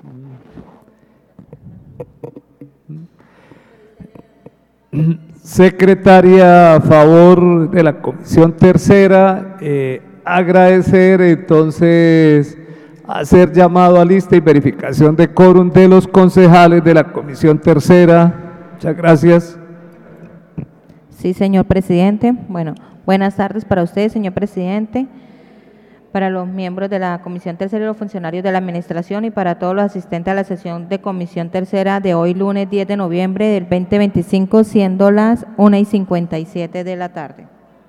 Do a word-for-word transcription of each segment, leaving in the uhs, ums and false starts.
Secretaria, a favor de la Comisión Tercera, eh, agradecer entonces hacer llamado a lista y verificación de quórum de los concejales de la Comisión Tercera. Muchas gracias. Sí, señor presidente. Bueno, buenas tardes para usted, señor presidente, para los miembros de la Comisión Tercera y los funcionarios de la Administración y para todos los asistentes a la sesión de Comisión Tercera de hoy, lunes diez de noviembre del veinte veinticinco, siendo las una y cincuenta y siete de la tarde.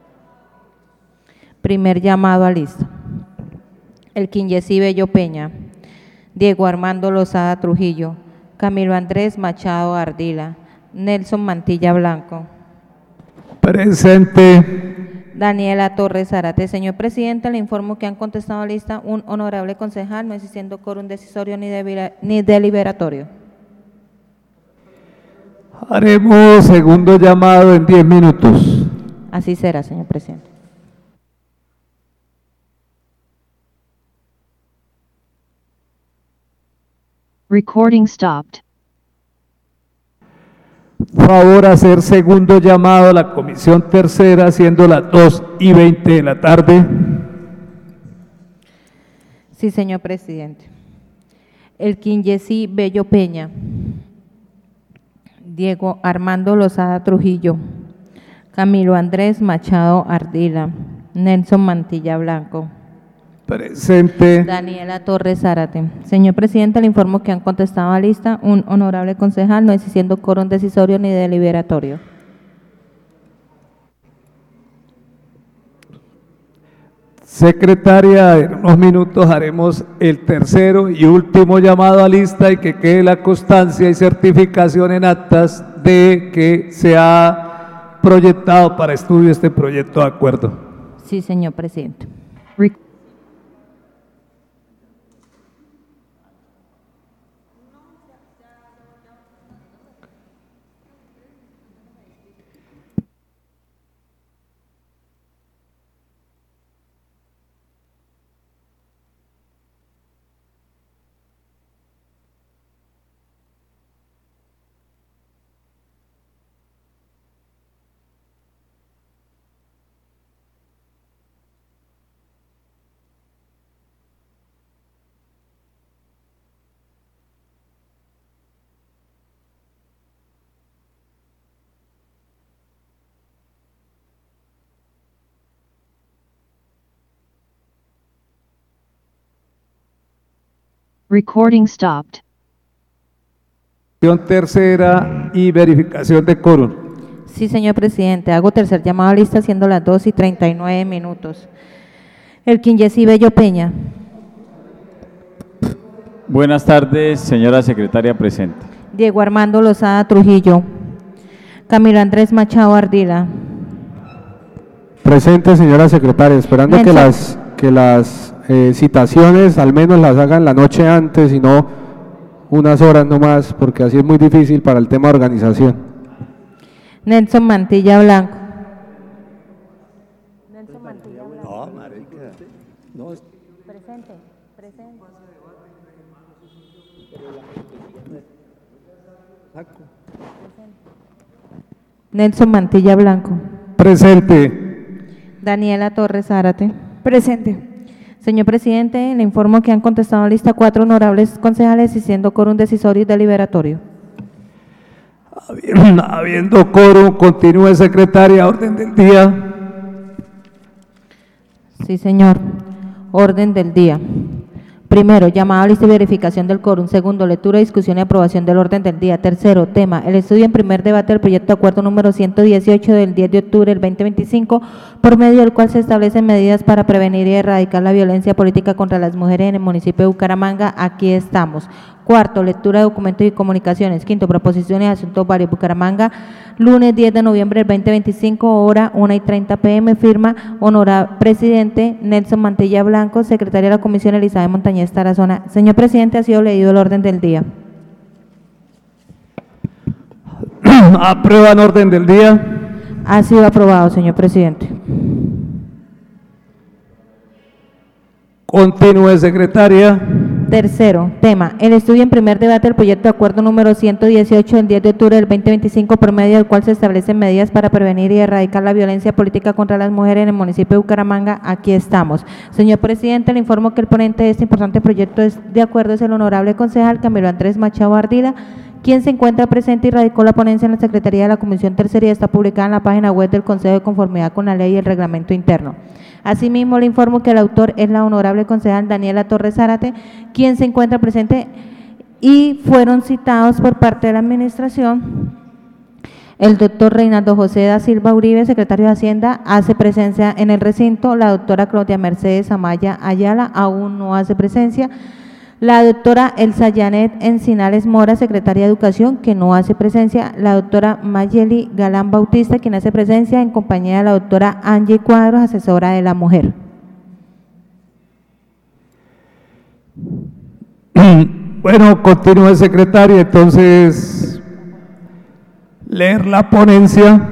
Primer llamado a lista. El Quinyesí Bello Peña, Diego Armando Lozada Trujillo, Camilo Andrés Machado Ardila, Nelson Mantilla Blanco. Presente. Daniela Torres Zárate. Señor presidente, le informo que han contestado a lista un honorable concejal, no existiendo quórum decisorio ni, de, ni deliberatorio. Haremos segundo llamado en diez minutos. Así será, señor presidente. Recording stopped. Favor hacer segundo llamado a la Comisión Tercera, siendo las dos y veinte de la tarde. Sí, señor presidente. El Quinyesí Bello Peña, Diego Armando Lozada Trujillo, Camilo Andrés Machado Ardila, Nelson Mantilla Blanco. Presente. Daniela Torres Zárate. Señor presidente, le informo que han contestado a lista un honorable concejal, no existiendo quórum decisorio ni deliberatorio. Secretaria, en unos minutos haremos el tercero y último llamado a lista y que quede la constancia y certificación en actas de que se ha proyectado para estudio este proyecto de acuerdo. Sí, señor presidente. Re Recording stopped. Comisión Tercera y verificación de quórum. Sí, señor presidente. Hago tercer llamado a lista, siendo las dos y treinta y nueve minutos. El Quinyesí Bello Peña. Buenas tardes, señora secretaria presente. Diego Armando Lozada Trujillo, Camilo Andrés Machado Ardila. Presente, señora secretaria, esperando Nelson. que las, que las eh, citaciones al menos las hagan la noche antes y no unas horas nomás, porque así es muy difícil para el tema de organización. Nelson Mantilla Blanco. Nelson Mantilla Blanco. No, marica. No. Presente, presente. Nelson Mantilla Blanco. Presente. Daniela Torres Zárate. Presente. Señor presidente, le informo que han contestado a lista cuatro honorables concejales y siendo quórum decisorio y deliberatorio. Habiendo quórum, continúe secretaria, orden del día. Sí, señor. Orden del día. Primero, llamado a lista y verificación del quórum. Segundo, lectura, discusión y aprobación del orden del día. Tercero, tema, el estudio en primer debate del proyecto de acuerdo número ciento dieciocho del diez de octubre del veinte veinticinco, por medio del cual se establecen medidas para prevenir y erradicar la violencia política contra las mujeres en el municipio de Bucaramanga. Aquí estamos. Cuarto, lectura de documentos y comunicaciones. Quinto, proposiciones de asuntos varios. Bucaramanga, lunes diez de noviembre del veinte veinticinco, hora una y treinta pm, firma honorable presidente Nelson Mantilla Blanco, secretaria de la Comisión Elizabeth Montañez Tarazona. Señor presidente, ha sido leído el orden del día. ¿Aprueban orden del día? Ha sido aprobado, señor presidente. Continúe, secretaria. Tercero, tema, el estudio en primer debate del proyecto de acuerdo número ciento dieciocho del diez de octubre del veinte veinticinco, por medio del cual se establecen medidas para prevenir y erradicar la violencia política contra las mujeres en el municipio de Bucaramanga. Aquí estamos. Señor presidente, le informo que el ponente de este importante proyecto es, de acuerdo es el honorable concejal Camilo Andrés Machado Ardila, quien se encuentra presente y radicó la ponencia en la Secretaría de la Comisión Tercera y está publicada en la página web del Consejo de conformidad con la ley y el reglamento interno. Asimismo, le informo que el autor es la honorable concejal Daniela Torres Zárate, quien se encuentra presente y fueron citados por parte de la administración. El doctor Reinaldo José da Silva Uribe, secretario de Hacienda, hace presencia en el recinto. La doctora Claudia Mercedes Amaya Ayala aún no hace presencia. La doctora Elsa Janet Encinales Mora, secretaria de Educación, que no hace presencia. La doctora Mayeli Galán Bautista, quien hace presencia en compañía de la doctora Angie Cuadros, asesora de la mujer. Bueno, continúa, secretaria, entonces, leer la ponencia.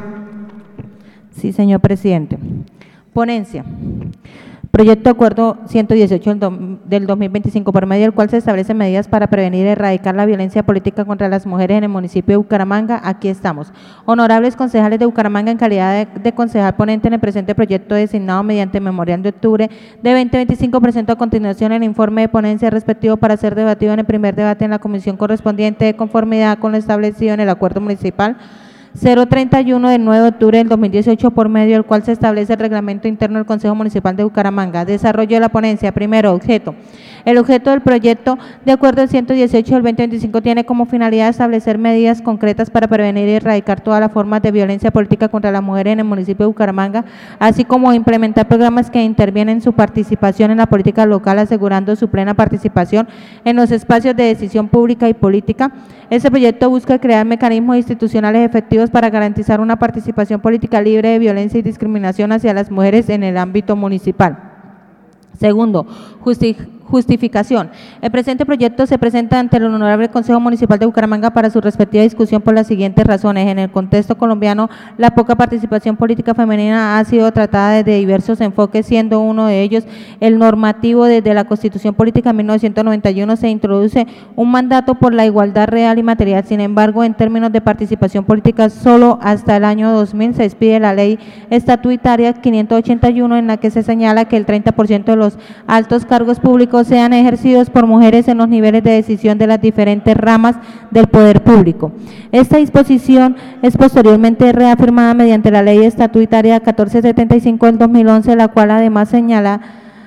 Sí, señor presidente. Ponencia. Proyecto de acuerdo ciento dieciocho del dos mil veinticinco, por medio del cual se establecen medidas para prevenir y erradicar la violencia política contra las mujeres en el municipio de Bucaramanga. Aquí estamos. Honorables concejales de Bucaramanga, en calidad de, de concejal ponente en el presente proyecto designado mediante memorial de octubre de veinte veinticinco, presento a continuación el informe de ponencia respectivo para ser debatido en el primer debate en la comisión correspondiente de conformidad con lo establecido en el acuerdo municipal cero treinta y uno del nueve de octubre del dos mil dieciocho, por medio del cual se establece el reglamento interno del Consejo Municipal de Bucaramanga. Desarrollo de la ponencia. Primero, objeto. El objeto del proyecto de acuerdo del ciento dieciocho del veinte veinticinco tiene como finalidad establecer medidas concretas para prevenir y erradicar todas las formas de violencia política contra las mujeres en el municipio de Bucaramanga, así como implementar programas que intervienen en su participación en la política local, asegurando su plena participación en los espacios de decisión pública y política. Este proyecto busca crear mecanismos institucionales efectivos para garantizar una participación política libre de violencia y discriminación hacia las mujeres en el ámbito municipal. Segundo, justi justificación. El presente proyecto se presenta ante el Honorable Consejo Municipal de Bucaramanga para su respectiva discusión por las siguientes razones. En el contexto colombiano, la poca participación política femenina ha sido tratada desde diversos enfoques, siendo uno de ellos el normativo. Desde la Constitución Política de mil novecientos noventa y uno se introduce un mandato por la igualdad real y material. Sin embargo, en términos de participación política, solo hasta el año dos mil se expide la ley estatutaria quinientos ochenta y uno, en la que se señala que el treinta por ciento de los altos cargos públicos sean ejercidos por mujeres en los niveles de decisión de las diferentes ramas del poder público. Esta disposición es posteriormente reafirmada mediante la ley estatutaria catorce setenta y cinco del dos mil once, la cual además señala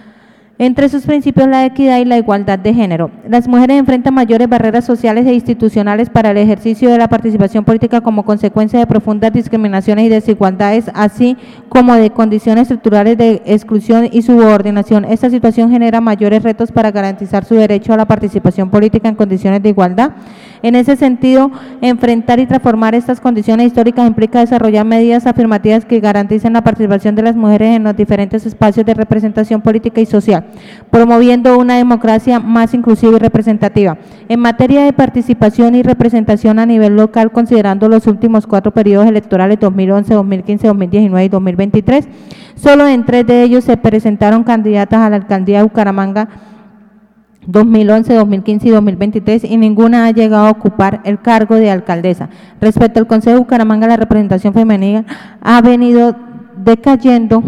entre sus principios la equidad y la igualdad de género. Las mujeres enfrentan mayores barreras sociales e institucionales para el ejercicio de la participación política como consecuencia de profundas discriminaciones y desigualdades, así como de condiciones estructurales de exclusión y subordinación. Esta situación genera mayores retos para garantizar su derecho a la participación política en condiciones de igualdad. En ese sentido, enfrentar y transformar estas condiciones históricas implica desarrollar medidas afirmativas que garanticen la participación de las mujeres en los diferentes espacios de representación política y social, promoviendo una democracia más inclusiva y representativa. En materia de participación y representación a nivel local, considerando los últimos cuatro periodos electorales dos mil once, dos mil quince, dos mil diecinueve y dos mil veintitrés, solo en tres de ellos se presentaron candidatas a la alcaldía de Bucaramanga dos mil once, dos mil quince y dos mil veintitrés, y ninguna ha llegado a ocupar el cargo de alcaldesa. Respecto al Consejo de Bucaramanga, la representación femenina ha venido decayendo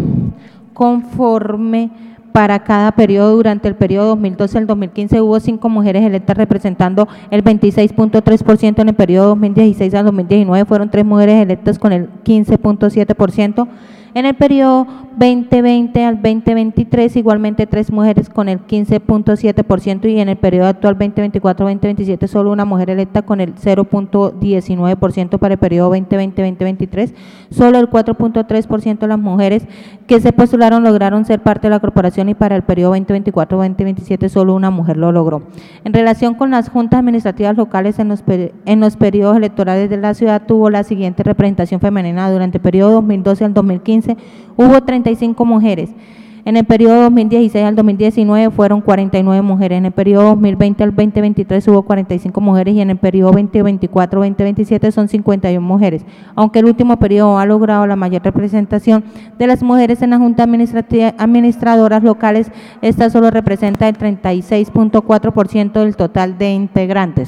conforme para cada periodo. Durante el periodo dos mil doce al dos mil quince hubo cinco mujeres electas representando el veintiséis punto tres por ciento. En el periodo dos mil dieciséis al dos mil diecinueve fueron tres mujeres electas con el quince punto siete por ciento. En el periodo veinte veinte al veinte veintitrés, igualmente tres mujeres con el quince punto siete por ciento, y en el periodo actual veinte veinticuatro veinte veintisiete solo una mujer electa con el cero punto diecinueve por ciento. Para el periodo veinte veinte veinte veintitrés, solo el cuatro punto tres por ciento de las mujeres que se postularon lograron ser parte de la corporación, y para el periodo veinte veinticuatro veinte veintisiete solo una mujer lo logró. En relación con las juntas administrativas locales, en los, en los periodos electorales de la ciudad tuvo la siguiente representación femenina. Durante el periodo dos mil doce al dos mil quince hubo treinta y cinco mujeres En el periodo dos mil dieciséis al dos mil diecinueve fueron cuarenta y nueve mujeres, en el periodo dos mil veinte al veinte veintitrés hubo cuarenta y cinco mujeres y en el periodo dos mil veinticuatro al veinte veintisiete son cincuenta y una mujeres, aunque el último periodo ha logrado la mayor representación de las mujeres en la Junta Administrativa, Administradoras Locales, esta solo representa el treinta y seis punto cuatro por ciento del total de integrantes.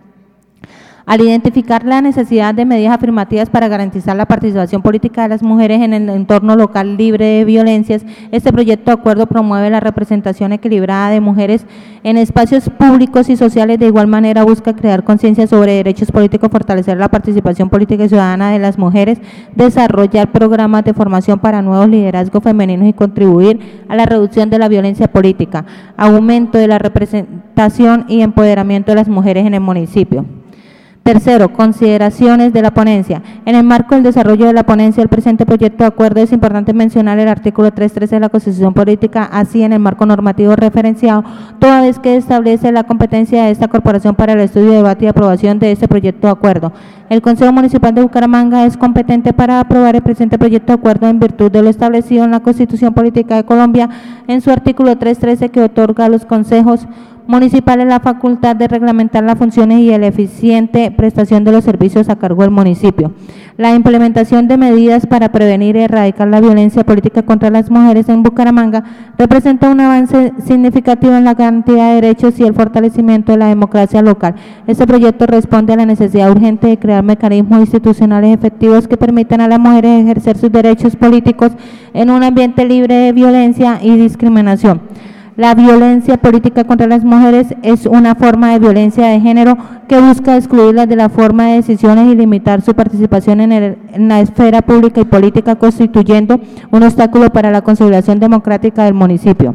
Al identificar la necesidad de medidas afirmativas para garantizar la participación política de las mujeres en el entorno local libre de violencias, este proyecto de acuerdo promueve la representación equilibrada de mujeres en espacios públicos y sociales. De igual manera busca crear conciencia sobre derechos políticos, fortalecer la participación política y ciudadana de las mujeres, desarrollar programas de formación para nuevos liderazgos femeninos y contribuir a la reducción de la violencia política, aumento de la representación y empoderamiento de las mujeres en el municipio. Tercero, consideraciones de la ponencia. En el marco del desarrollo de la ponencia del presente proyecto de acuerdo es importante mencionar el artículo trescientos trece de la Constitución Política, así en el marco normativo referenciado, toda vez que establece la competencia de esta corporación para el estudio, debate y aprobación de este proyecto de acuerdo. El Consejo Municipal de Bucaramanga es competente para aprobar el presente proyecto de acuerdo en virtud de lo establecido en la Constitución Política de Colombia en su artículo trescientos trece, que otorga a los consejos municipales la facultad de reglamentar las funciones y la eficiente prestación de los servicios a cargo del municipio. La implementación de medidas para prevenir y erradicar la violencia política contra las mujeres en Bucaramanga representa un avance significativo en la garantía de derechos y el fortalecimiento de la democracia local. Este proyecto responde a la necesidad urgente de crear mecanismos institucionales efectivos que permitan a las mujeres ejercer sus derechos políticos en un ambiente libre de violencia y discriminación. La violencia política contra las mujeres es una forma de violencia de género que busca excluirlas de la forma de decisiones y limitar su participación en, el, en la esfera pública y política, constituyendo un obstáculo para la consolidación democrática del municipio.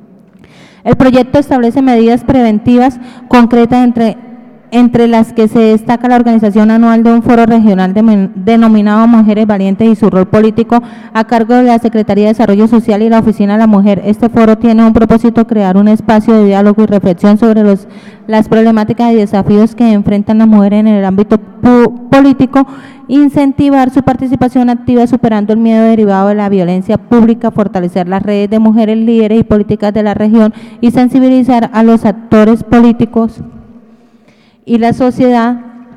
El proyecto establece medidas preventivas concretas entre entre las que se destaca la organización anual de un foro regional de, denominado Mujeres Valientes y su rol político a cargo de la Secretaría de Desarrollo Social y la Oficina de la Mujer. Este foro tiene un propósito: crear un espacio de diálogo y reflexión sobre los, las problemáticas y desafíos que enfrentan las mujeres en el ámbito político, incentivar su participación activa superando el miedo derivado de la violencia pública, fortalecer las redes de mujeres líderes y políticas de la región y sensibilizar a los actores políticos y la sociedad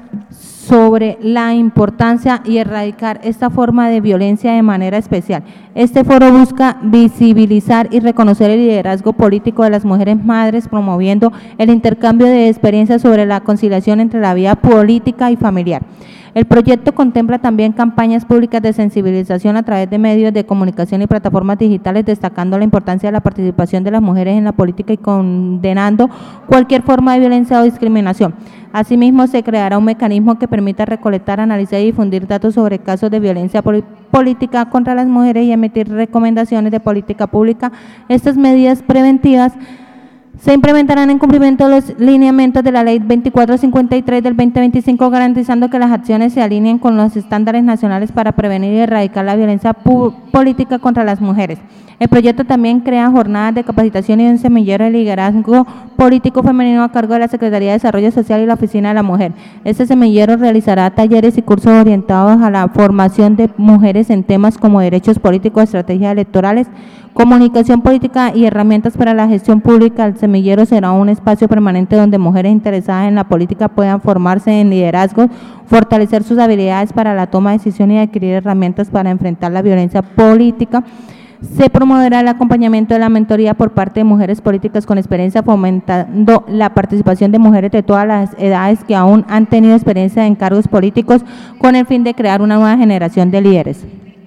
sobre la importancia y erradicar esta forma de violencia de manera especial. Este foro busca visibilizar y reconocer el liderazgo político de las mujeres madres, promoviendo el intercambio de experiencias sobre la conciliación entre la vida política y familiar. El proyecto contempla también campañas públicas de sensibilización a través de medios de comunicación y plataformas digitales, destacando la importancia de la participación de las mujeres en la política y condenando cualquier forma de violencia o discriminación. Asimismo, se creará un mecanismo que permita recolectar, analizar y difundir datos sobre casos de violencia política contra las mujeres y emitir recomendaciones de política pública. Estas medidas preventivas se implementarán en cumplimiento de los lineamientos de la Ley veinticuatro cincuenta y tres del veinte veinticinco, garantizando que las acciones se alineen con los estándares nacionales para prevenir y erradicar la violencia política contra las mujeres. El proyecto también crea jornadas de capacitación y un semillero de liderazgo político femenino a cargo de la Secretaría de Desarrollo Social y la Oficina de la Mujer. Este semillero realizará talleres y cursos orientados a la formación de mujeres en temas como derechos políticos, estrategias electorales, comunicación política y herramientas para la gestión pública. El semillero será un espacio permanente donde mujeres interesadas en la política puedan formarse en liderazgo, fortalecer sus habilidades para la toma de decisiones y adquirir herramientas para enfrentar la violencia política. Se promoverá el acompañamiento de la mentoría por parte de mujeres políticas con experiencia, fomentando la participación de mujeres de todas las edades que aún han tenido experiencia en cargos políticos, con el fin de crear una nueva generación de líderes.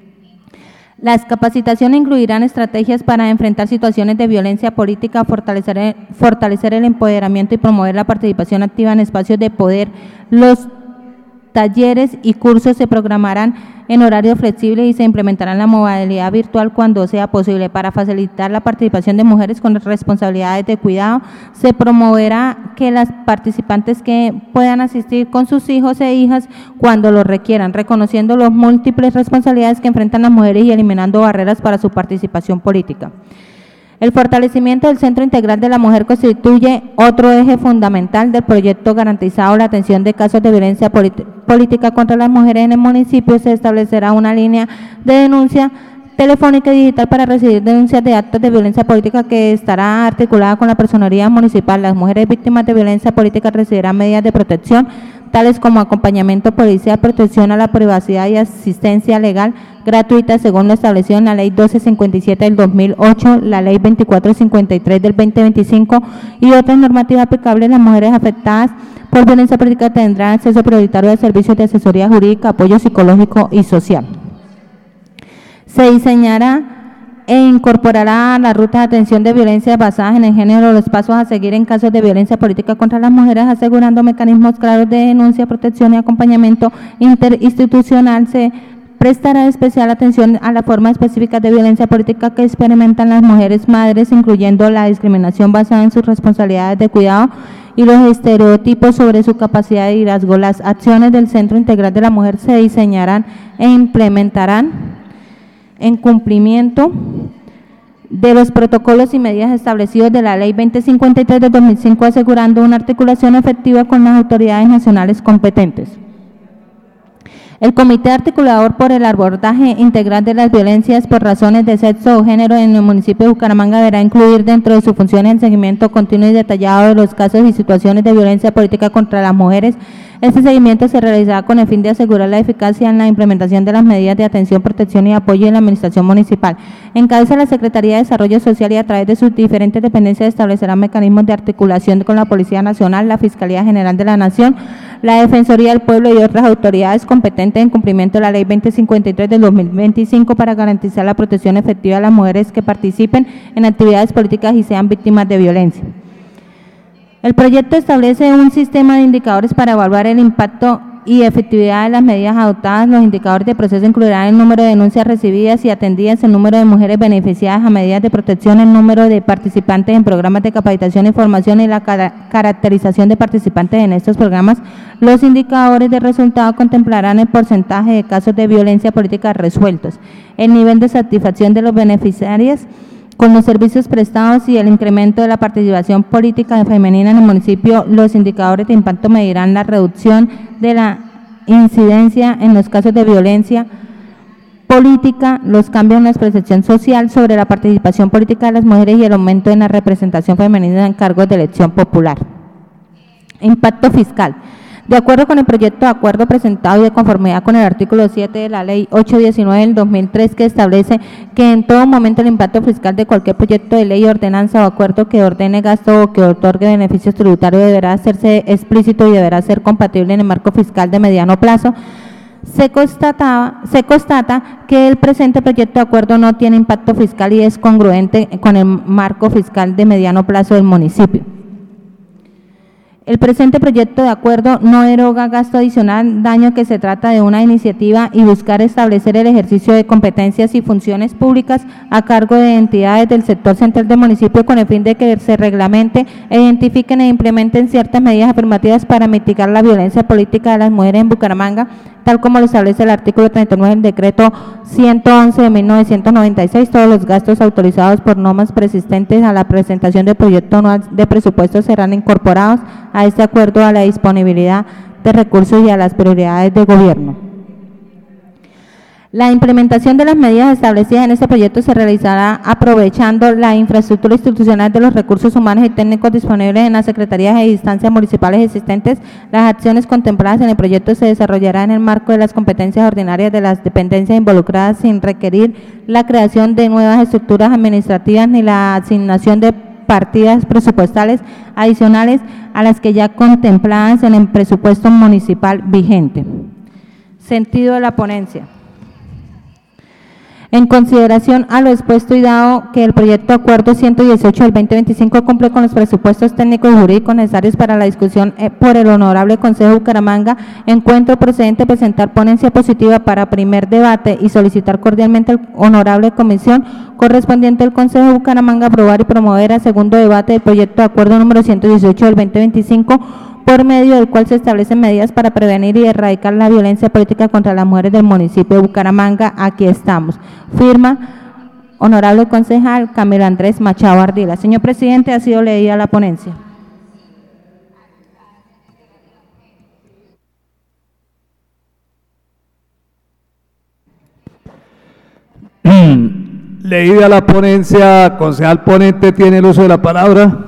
Las capacitaciones incluirán estrategias para enfrentar situaciones de violencia política, fortalecer el, fortalecer el empoderamiento y promover la participación activa en espacios de poder. Los talleres y cursos se programarán en horario flexible y se implementará en la modalidad virtual cuando sea posible. Para facilitar la participación de mujeres con responsabilidades de cuidado, se promoverá que las participantes que puedan asistir con sus hijos e hijas cuando lo requieran, reconociendo las múltiples responsabilidades que enfrentan las mujeres y eliminando barreras para su participación política. El fortalecimiento del Centro Integral de la Mujer constituye otro eje fundamental del proyecto, garantizado la atención de casos de violencia política contra las mujeres en el municipio. Se establecerá una línea de denuncia telefónica y digital para recibir denuncias de actos de violencia política, que estará articulada con la personería municipal. Las mujeres víctimas de violencia política recibirán medidas de protección, tales como acompañamiento policial, protección a la privacidad y asistencia legal gratuita según lo establecido en la Ley doce cincuenta y siete del dos mil ocho, la Ley veinticuatro cincuenta y tres del veinte veinticinco y otras normativas aplicables. Las mujeres afectadas por violencia política tendrán acceso prioritario a servicios de asesoría jurídica, apoyo psicológico y social. Se diseñará e incorporará a la ruta de atención de violencia basadas en el género los pasos a seguir en casos de violencia política contra las mujeres, asegurando mecanismos claros de denuncia, protección y acompañamiento interinstitucional. Se prestará especial atención a la forma específica de violencia política que experimentan las mujeres madres, incluyendo la discriminación basada en sus responsabilidades de cuidado y los estereotipos sobre su capacidad de liderazgo. Las acciones del Centro Integral de la Mujer se diseñarán e implementarán en cumplimiento de los protocolos y medidas establecidos de la Ley veinte cincuenta y tres de dos mil cinco, asegurando una articulación efectiva con las autoridades nacionales competentes. El Comité Articulador por el Abordaje Integral de las Violencias por razones de sexo o género en el municipio de Bucaramanga deberá incluir dentro de sus funciones el seguimiento continuo y detallado de los casos y situaciones de violencia política contra las mujeres. Este seguimiento se realizará con el fin de asegurar la eficacia en la implementación de las medidas de atención, protección y apoyo en la administración municipal. En cabeza de la Secretaría de Desarrollo Social y a través de sus diferentes dependencias establecerá mecanismos de articulación con la Policía Nacional, la Fiscalía General de la Nación, la Defensoría del Pueblo y otras autoridades competentes en cumplimiento de la Ley veinte cincuenta y tres del dos mil veinticinco para garantizar la protección efectiva de las mujeres que participen en actividades políticas y sean víctimas de violencia. El proyecto establece un sistema de indicadores para evaluar el impacto y efectividad de las medidas adoptadas. Los indicadores de proceso incluirán el número de denuncias recibidas y atendidas, el número de mujeres beneficiadas a medidas de protección, el número de participantes en programas de capacitación y formación y la cara- caracterización de participantes en estos programas. Los indicadores de resultado contemplarán el porcentaje de casos de violencia política resueltos, el nivel de satisfacción de los beneficiarios con los servicios prestados y el incremento de la participación política femenina en el municipio. Los indicadores de impacto medirán la reducción de la incidencia en los casos de violencia política, los cambios en la percepción social sobre la participación política de las mujeres y el aumento en la representación femenina en cargos de elección popular. Impacto fiscal. De acuerdo con el proyecto de acuerdo presentado y de conformidad con el artículo siete de la Ley ochocientos diecinueve del dos mil tres, que establece que en todo momento el impacto fiscal de cualquier proyecto de ley, ordenanza o acuerdo que ordene gasto o que otorgue beneficios tributarios deberá hacerse explícito y deberá ser compatible en el marco fiscal de mediano plazo. Se constata, se constata que el presente proyecto de acuerdo no tiene impacto fiscal y es congruente con el marco fiscal de mediano plazo del municipio. El presente proyecto de acuerdo no eroga gasto adicional, daño que se trata de una iniciativa y buscar establecer el ejercicio de competencias y funciones públicas a cargo de entidades del sector central del municipio con el fin de que se reglamente, e identifiquen e implementen ciertas medidas afirmativas para mitigar la violencia política de las mujeres en Bucaramanga, tal como lo establece el artículo treinta y nueve del decreto ciento once de mil novecientos noventa y seis. Todos los gastos autorizados por normas preexistentes a la presentación del proyecto anual de presupuesto serán incorporados a este acuerdo, a la disponibilidad de recursos y a las prioridades de gobierno. La implementación de las medidas establecidas en este proyecto se realizará aprovechando la infraestructura institucional de los recursos humanos y técnicos disponibles en las secretarías e instancias municipales existentes. Las acciones contempladas en el proyecto se desarrollarán en el marco de las competencias ordinarias de las dependencias involucradas, sin requerir la creación de nuevas estructuras administrativas ni la asignación de partidas presupuestales adicionales a las que ya contempladas en el presupuesto municipal vigente. Sentido de la ponencia. En consideración a lo expuesto y dado que el proyecto de acuerdo ciento dieciocho del veinte veinticinco cumple con los presupuestos técnicos y jurídicos necesarios para la discusión por el Honorable Consejo de Bucaramanga, encuentro procedente presentar ponencia positiva para primer debate y solicitar cordialmente al Honorable Comisión correspondiente al Consejo de Bucaramanga aprobar y promover a segundo debate del proyecto de acuerdo número ciento dieciocho del veinte veinticinco, por medio del cual se establecen medidas para prevenir y erradicar la violencia política contra las mujeres del municipio de Bucaramanga. Aquí estamos. Firma, honorable concejal Camilo Andrés Machado Ardila. Señor presidente, ha sido leída la ponencia. Leída la ponencia, concejal ponente, tiene el uso de la palabra.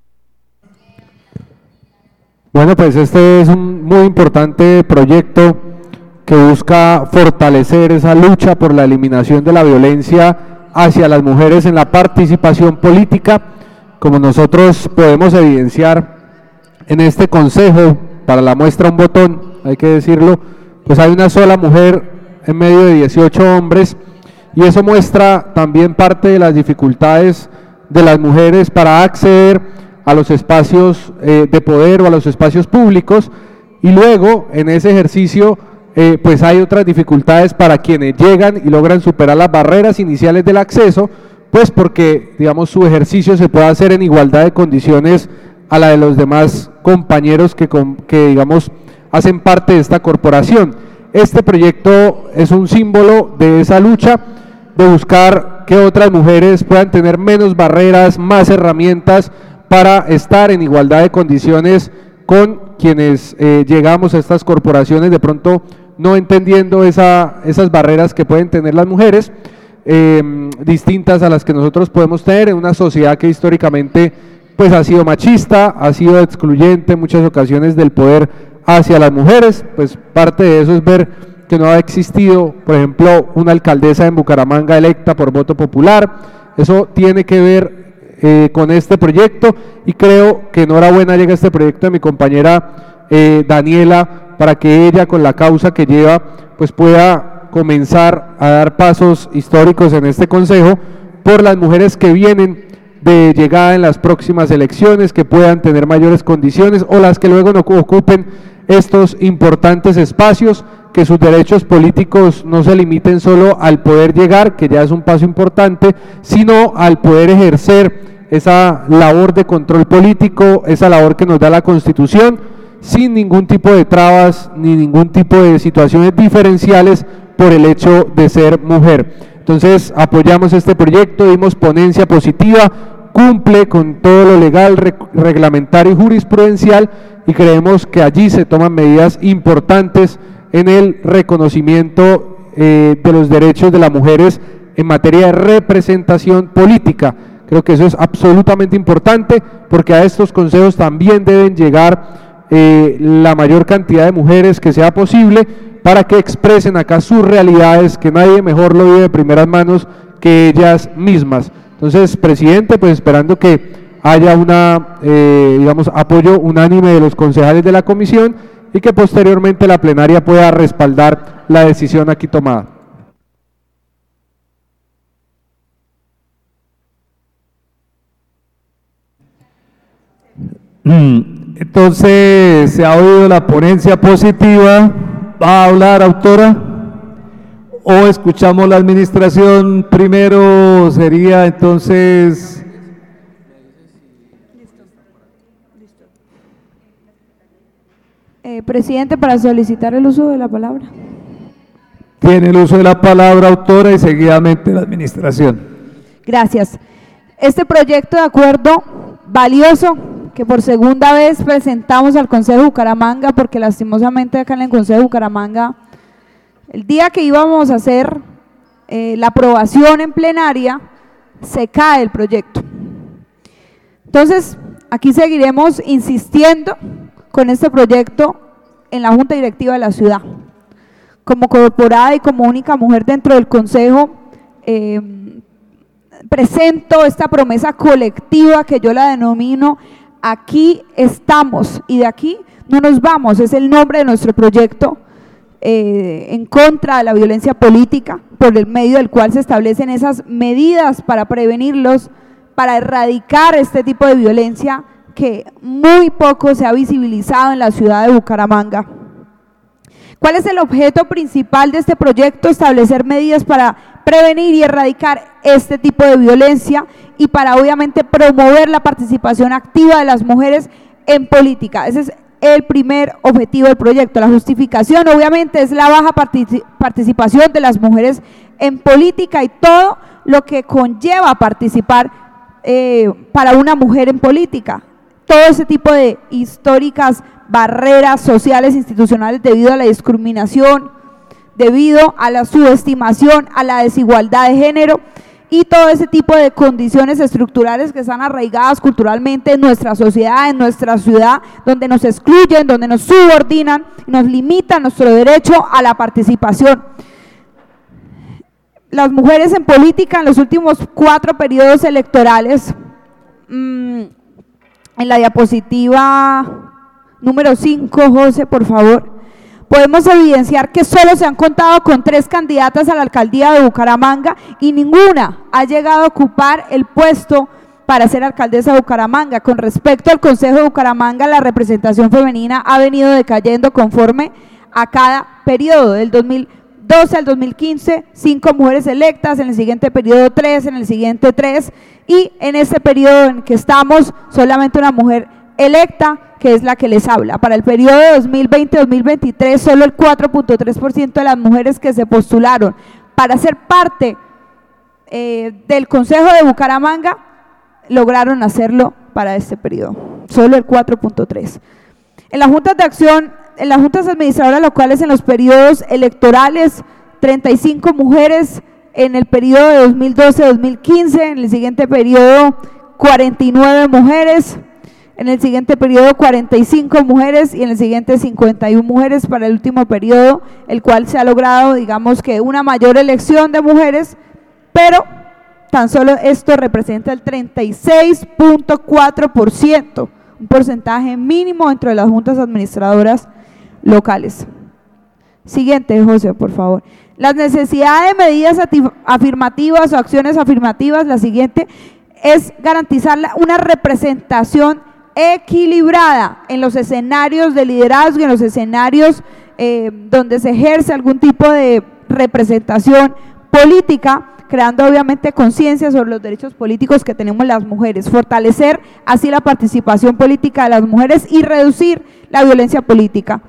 Bueno, pues este es un muy importante proyecto que busca fortalecer esa lucha por la eliminación de la violencia hacia las mujeres en la participación política. Como nosotros podemos evidenciar en este consejo, para la muestra un botón, hay que decirlo, pues hay una sola mujer en medio de dieciocho hombres, y eso muestra también parte de las dificultades de las mujeres para acceder a los espacios eh, de poder o a los espacios públicos, y luego en ese ejercicio eh, pues hay otras dificultades para quienes llegan y logran superar las barreras iniciales del acceso, pues porque digamos su ejercicio se puede hacer en igualdad de condiciones a la de los demás compañeros que, que digamos hacen parte de esta corporación. Este proyecto es un símbolo de esa lucha, de buscar que otras mujeres puedan tener menos barreras, más herramientas para estar en igualdad de condiciones con quienes eh, llegamos a estas corporaciones, de pronto no entendiendo esa, esas barreras que pueden tener las mujeres, eh, distintas a las que nosotros podemos tener en una sociedad que históricamente pues ha sido machista, ha sido excluyente en muchas ocasiones del poder hacia las mujeres. Pues parte de eso es ver que no ha existido, por ejemplo, una alcaldesa en Bucaramanga electa por voto popular. Eso tiene que ver eh, con este proyecto, y creo que enhorabuena llega este proyecto de mi compañera eh, Daniela, para que ella, con la causa que lleva, pues pueda comenzar a dar pasos históricos en este consejo por las mujeres que vienen de llegada en las próximas elecciones, que puedan tener mayores condiciones, o las que luego no ocupen estos importantes espacios, que sus derechos políticos no se limiten solo al poder llegar, que ya es un paso importante, sino al poder ejercer esa labor de control político, esa labor que nos da la Constitución, sin ningún tipo de trabas ni ningún tipo de situaciones diferenciales por el hecho de ser mujer. Entonces apoyamos este proyecto, dimos ponencia positiva, cumple con todo lo legal, reglamentario y jurisprudencial, y creemos que allí se toman medidas importantes en el reconocimiento eh, de los derechos de las mujeres en materia de representación política. Creo que eso es absolutamente importante, porque a estos consejos también deben llegar eh, la mayor cantidad de mujeres que sea posible, para que expresen acá sus realidades, que nadie mejor lo vive de primeras manos que ellas mismas. Entonces, presidente, pues esperando que haya una, eh, digamos, apoyo unánime de los concejales de la comisión, y que posteriormente la plenaria pueda respaldar la decisión aquí tomada. Entonces, se ha oído la ponencia positiva. ¿Va a hablar, autora? ¿O escuchamos la administración primero? Sería entonces... Eh, presidente, para solicitar el uso de la palabra. Tiene el uso de la palabra, autora, y seguidamente la administración. Gracias. Este proyecto de acuerdo valioso, que por segunda vez presentamos al Consejo de Bucaramanga, porque lastimosamente acá en el Consejo de Bucaramanga, el día que íbamos a hacer eh, la aprobación en plenaria, se cae el proyecto. Entonces, aquí seguiremos insistiendo con este proyecto en la Junta Directiva de la ciudad. Como corporada y como única mujer dentro del Consejo, eh, presento esta promesa colectiva que yo la denomino aquí estamos, y de aquí no nos vamos. Es el nombre de nuestro proyecto eh, en contra de la violencia política, por el medio del cual se establecen esas medidas para prevenirlos, para erradicar este tipo de violencia que muy poco se ha visibilizado en la ciudad de Bucaramanga. ¿Cuál es el objeto principal de este proyecto? Establecer medidas para prevenir y erradicar este tipo de violencia, y para obviamente promover la participación activa de las mujeres en política. Ese es el primer objetivo del proyecto. La justificación obviamente es la baja particip- participación de las mujeres en política y todo lo que conlleva participar eh, para una mujer en política. Todo ese tipo de históricas barreras sociales institucionales debido a la discriminación, debido a la subestimación, a la desigualdad de género y todo ese tipo de condiciones estructurales que están arraigadas culturalmente en nuestra sociedad, en nuestra ciudad, donde nos excluyen, donde nos subordinan, nos limitan nuestro derecho a la participación. Las mujeres en política en los últimos cuatro periodos electorales, mmm, en la diapositiva número cinco, José, por favor, podemos evidenciar que solo se han contado con tres candidatas a la alcaldía de Bucaramanga y ninguna ha llegado a ocupar el puesto para ser alcaldesa de Bucaramanga. Con respecto al Consejo de Bucaramanga, la representación femenina ha venido decayendo conforme a cada periodo. Del dos mil doce al dos mil quince, cinco mujeres electas, en el siguiente periodo tres, en el siguiente tres, y en este periodo en que estamos, solamente una mujer electa, que es la que les habla. Para el periodo de dos mil veinte a dos mil veintitrés, solo el cuatro punto tres por ciento de las mujeres que se postularon para ser parte eh, del Consejo de Bucaramanga lograron hacerlo para este periodo, solo el cuatro punto tres por ciento. En las juntas de acción, en las juntas administradoras locales en los periodos electorales, treinta y cinco mujeres en el periodo de dos mil doce a dos mil quince, en el siguiente periodo cuarenta y nueve mujeres, en el siguiente periodo cuarenta y cinco mujeres y en el siguiente cincuenta y una mujeres para el último periodo, el cual se ha logrado, digamos que una mayor elección de mujeres, pero tan solo esto representa el treinta y seis punto cuatro por ciento, un porcentaje mínimo dentro de las juntas administradoras locales. Siguiente, José, por favor. Las necesidades de medidas afirmativas o acciones afirmativas, la siguiente, es garantizar una representación equilibrada en los escenarios de liderazgo y en los escenarios eh, donde se ejerce algún tipo de representación política, creando obviamente conciencia sobre los derechos políticos que tenemos las mujeres, fortalecer así la participación política de las mujeres y reducir la violencia política.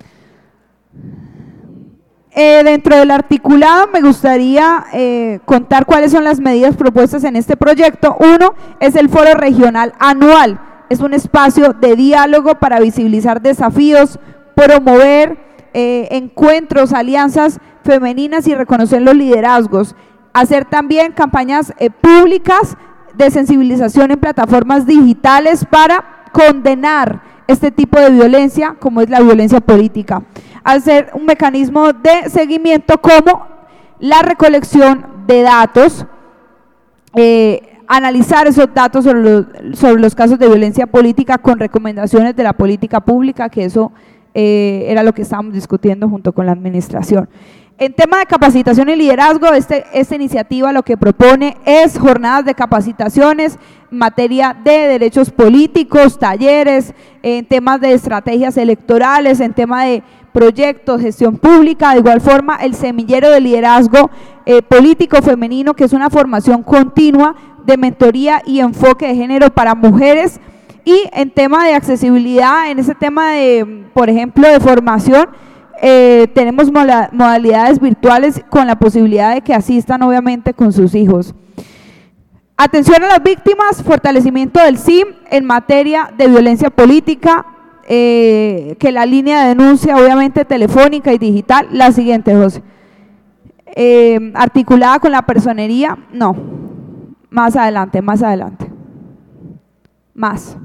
Eh, dentro del articulado me gustaría eh, contar cuáles son las medidas propuestas en este proyecto. Uno es el foro regional anual. Es un espacio de diálogo para visibilizar desafíos, promover eh, encuentros, alianzas femeninas y reconocer los liderazgos. Hacer también campañas eh, públicas de sensibilización en plataformas digitales para condenar este tipo de violencia, como es la violencia política. Hacer un mecanismo de seguimiento como la recolección de datos, eh, analizar esos datos sobre los, sobre los casos de violencia política con recomendaciones de la política pública, que eso eh, era lo que estábamos discutiendo junto con la administración. En tema de capacitación y liderazgo, este, esta iniciativa lo que propone es jornadas de capacitaciones en materia de derechos políticos, talleres, en temas de estrategias electorales, en tema de proyectos, gestión pública. De igual forma, el semillero de liderazgo eh, político femenino, que es una formación continua de mentoría y enfoque de género para mujeres. Y en tema de accesibilidad, en ese tema de, por ejemplo, de formación, eh, tenemos modalidades virtuales con la posibilidad de que asistan obviamente con sus hijos. Atención a las víctimas, fortalecimiento del S I M en materia de violencia política, eh, que la línea de denuncia obviamente telefónica y digital. La siguiente, José. Eh, articulada con la personería, no, más adelante, más adelante, más.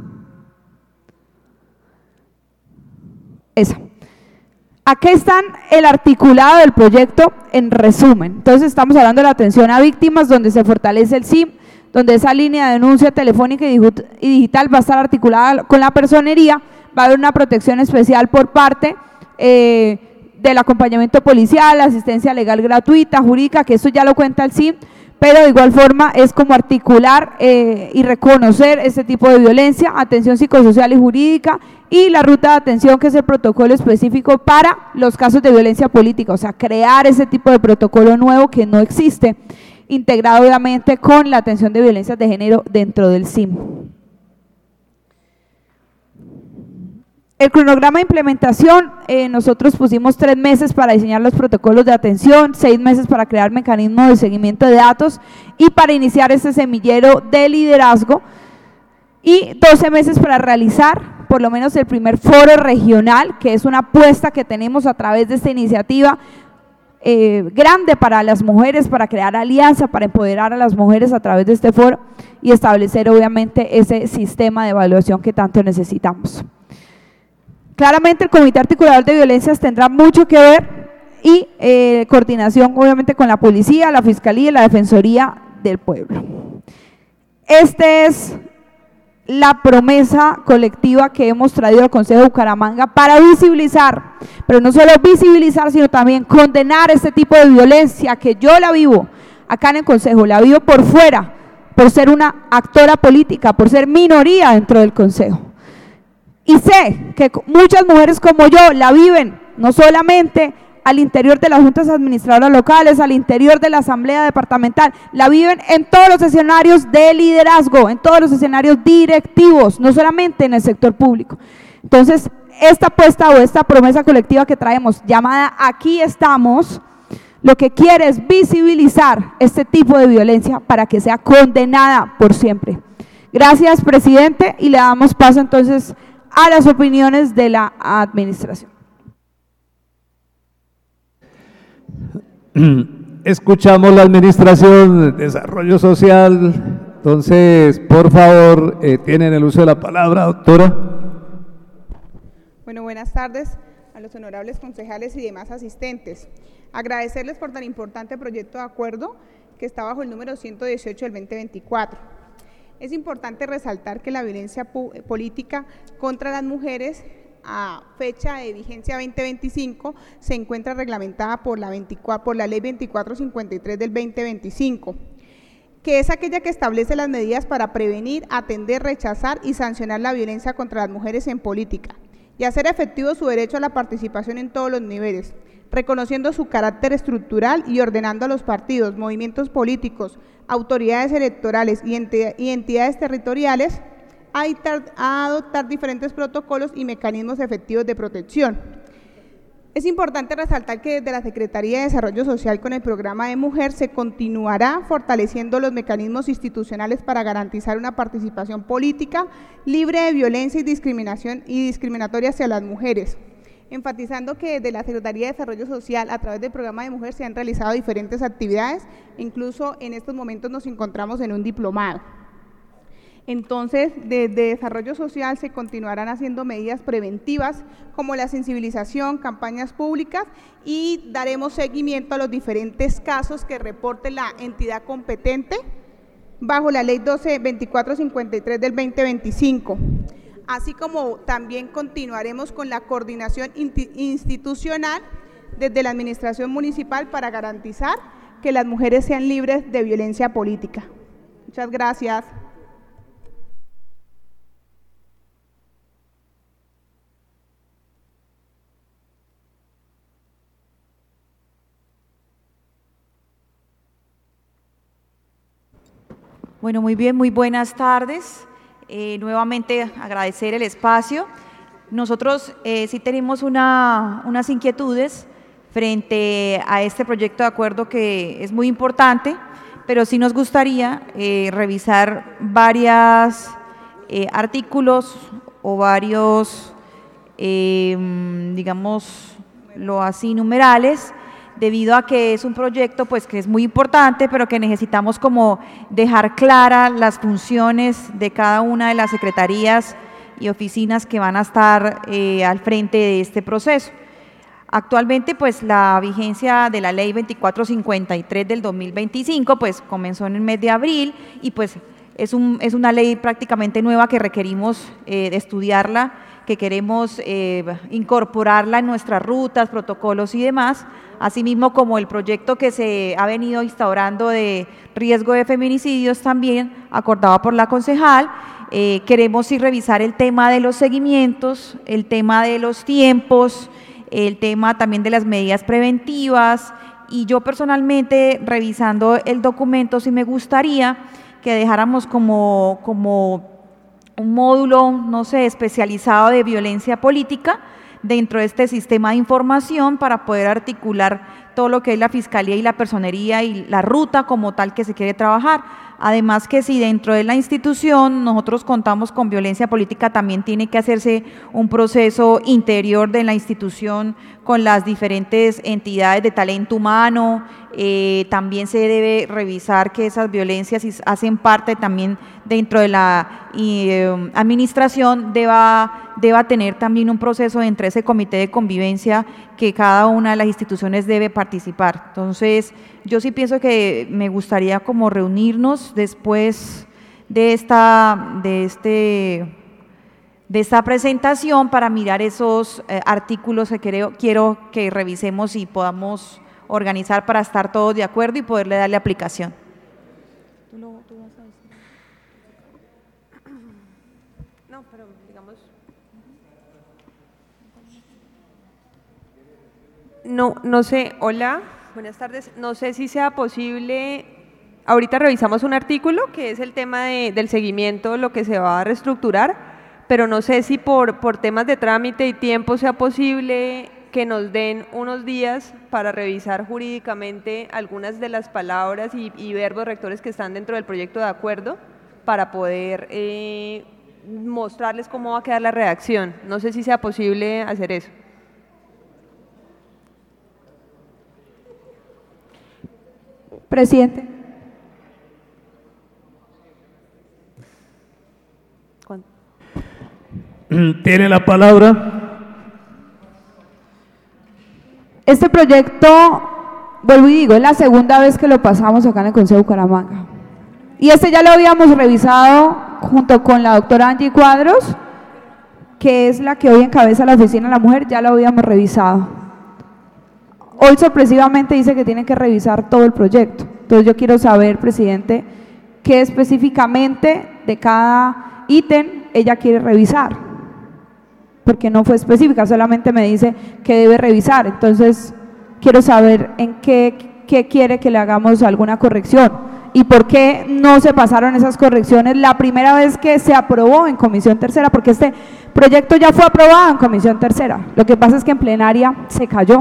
Esa. Aquí están el articulado del proyecto en resumen. Entonces estamos hablando de la atención a víctimas, donde se fortalece el S I M, donde esa línea de denuncia telefónica y digital va a estar articulada con la personería, va a haber una protección especial por parte eh, del acompañamiento policial, asistencia legal gratuita, jurídica, que eso ya lo cuenta el S I M, pero de igual forma es como articular eh, y reconocer este tipo de violencia, atención psicosocial y jurídica, y la ruta de atención, que es el protocolo específico para los casos de violencia política, o sea, crear ese tipo de protocolo nuevo que no existe, integrado obviamente con la atención de violencias de género dentro del S I M. El cronograma de implementación, eh, nosotros pusimos tres meses para diseñar los protocolos de atención, seis meses para crear mecanismos de seguimiento de datos y para iniciar este semillero de liderazgo, y doce meses para realizar por lo menos el primer foro regional, que es una apuesta que tenemos a través de esta iniciativa, eh, grande para las mujeres, para crear alianza, para empoderar a las mujeres a través de este foro y establecer obviamente ese sistema de evaluación que tanto necesitamos. Claramente el Comité Articulador de Violencias tendrá mucho que ver y eh, coordinación obviamente con la Policía, la Fiscalía y la Defensoría del Pueblo. Esta es la promesa colectiva que hemos traído al Consejo de Bucaramanga para visibilizar, pero no solo visibilizar, sino también condenar este tipo de violencia que yo la vivo acá en el Consejo, la vivo por fuera, por ser una actora política, por ser minoría dentro del Consejo. Y sé que muchas mujeres como yo la viven, no solamente al interior de las juntas administradoras locales, al interior de la asamblea departamental, la viven en todos los escenarios de liderazgo, en todos los escenarios directivos, no solamente en el sector público. Entonces, esta apuesta o esta promesa colectiva que traemos, llamada Aquí Estamos, lo que quiere es visibilizar este tipo de violencia para que sea condenada por siempre. Gracias, presidente, y le damos paso entonces a las opiniones de la administración. Escuchamos la Administración de Desarrollo Social, entonces, por favor, eh, tienen el uso de la palabra, doctora. Bueno, buenas tardes a los honorables concejales y demás asistentes. Agradecerles por tan importante proyecto de acuerdo que está bajo el número ciento dieciocho del veinte veinticuatro. Es importante resaltar que la violencia política contra las mujeres a fecha de vigencia veinte veinticinco se encuentra reglamentada por la, veinticuatro, por la ley veinticuatro cincuenta y tres del veinte veinticinco, que es aquella que establece las medidas para prevenir, atender, rechazar y sancionar la violencia contra las mujeres en política y hacer efectivo su derecho a la participación en todos los niveles, reconociendo su carácter estructural y ordenando a los partidos, movimientos políticos, autoridades electorales y entidades territoriales a adoptar diferentes protocolos y mecanismos efectivos de protección. Es importante resaltar que desde la Secretaría de Desarrollo Social con el programa de Mujer se continuará fortaleciendo los mecanismos institucionales para garantizar una participación política libre de violencia y discriminación y discriminatoria hacia las mujeres, enfatizando que desde la Secretaría de Desarrollo Social a través del programa de Mujer se han realizado diferentes actividades, incluso en estos momentos nos encontramos en un diplomado. Entonces, desde Desarrollo Social se continuarán haciendo medidas preventivas como la sensibilización, campañas públicas y daremos seguimiento a los diferentes casos que reporte la entidad competente bajo la ley doce veinticuatro cincuenta y tres del veinte veinticinco. Así como también continuaremos con la coordinación institucional desde la administración municipal para garantizar que las mujeres sean libres de violencia política. Muchas gracias. Bueno, muy bien, muy buenas tardes. Eh, nuevamente agradecer el espacio. Nosotros eh, sí tenemos una, unas inquietudes frente a este proyecto de acuerdo que es muy importante, pero sí nos gustaría eh, revisar varios eh, artículos o varios, eh, digamos, lo así, numerales, debido a que es un proyecto pues que es muy importante, pero que necesitamos como dejar claras las funciones de cada una de las secretarías y oficinas que van a estar eh, al frente de este proceso. Actualmente pues la vigencia de la ley veinticuatro cincuenta y tres del dos mil veinticinco pues comenzó en el mes de abril y pues es, un, es una ley prácticamente nueva que requerimos eh, de estudiarla, que queremos eh, incorporarla en nuestras rutas, protocolos y demás, asimismo como el proyecto que se ha venido instaurando de riesgo de feminicidios también, acordado por la concejal. Eh, queremos sí revisar el tema de los seguimientos, el tema de los tiempos, el tema también de las medidas preventivas, y yo personalmente revisando el documento sí me gustaría que dejáramos como, como un módulo, no sé, especializado de violencia política dentro de este sistema de información para poder articular todo lo que es la Fiscalía y la Personería y la ruta como tal que se quiere trabajar. Además que si dentro de la institución nosotros contamos con violencia política, también tiene que hacerse un proceso interior de la institución con las diferentes entidades de talento humano. Eh, también se debe revisar que esas violencias, si hacen parte también dentro de la eh, administración, deba, deba tener también un proceso entre ese comité de convivencia que cada una de las instituciones debe participar. Entonces, yo sí pienso que me gustaría como reunirnos después de esta, de este, de esta presentación para mirar esos eh, artículos que creo, quiero que revisemos y podamos organizar para estar todos de acuerdo y poderle darle aplicación. No, pero digamos... No, no sé, hola, buenas tardes. No sé si sea posible, ahorita revisamos un artículo que es el tema de, del seguimiento, lo que se va a reestructurar, pero no sé si por, por temas de trámite y tiempo sea posible que nos den unos días para revisar jurídicamente algunas de las palabras y, y verbos rectores que están dentro del proyecto de acuerdo para poder eh, mostrarles cómo va a quedar la redacción. No sé si sea posible hacer eso. Presidente. ¿Cuándo? Tiene la palabra. Este proyecto, vuelvo y digo, es la segunda vez que lo pasamos acá en el Consejo de Bucaramanga. Y este ya lo habíamos revisado junto con la doctora Angie Cuadros, que es la que hoy encabeza la Oficina de la Mujer, ya lo habíamos revisado. Hoy sorpresivamente dice que tienen que revisar todo el proyecto. Entonces yo quiero saber, presidente, qué específicamente de cada ítem ella quiere revisar, porque no fue específica, solamente me dice que debe revisar. Entonces quiero saber en qué, qué quiere que le hagamos alguna corrección y por qué no se pasaron esas correcciones la primera vez que se aprobó en Comisión Tercera, porque este proyecto ya fue aprobado en Comisión Tercera. Lo que pasa es que en plenaria se cayó.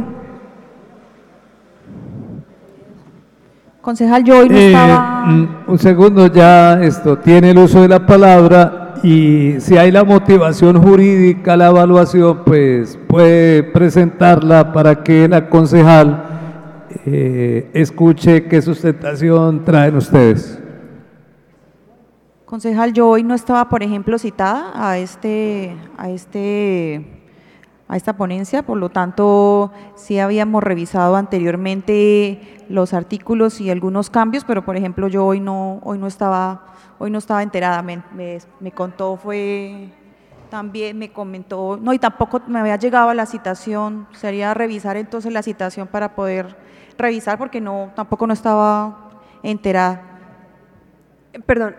Concejal, yo hoy no Eh, estaba... un segundo, ya esto tiene el uso de la palabra y si hay la motivación jurídica, la evaluación, pues puede presentarla para que la concejal eh, escuche qué sustentación traen ustedes. Concejal, yo hoy no estaba, por ejemplo, citada a este, a este, a esta ponencia, por lo tanto, sí habíamos revisado anteriormente los artículos y algunos cambios, pero por ejemplo, yo hoy no, hoy no estaba, hoy no estaba enterada. Me, me, me contó, fue también me comentó, no, y tampoco me había llegado a la citación. Sería revisar entonces la citación para poder revisar, porque no, tampoco no estaba enterada. Perdón.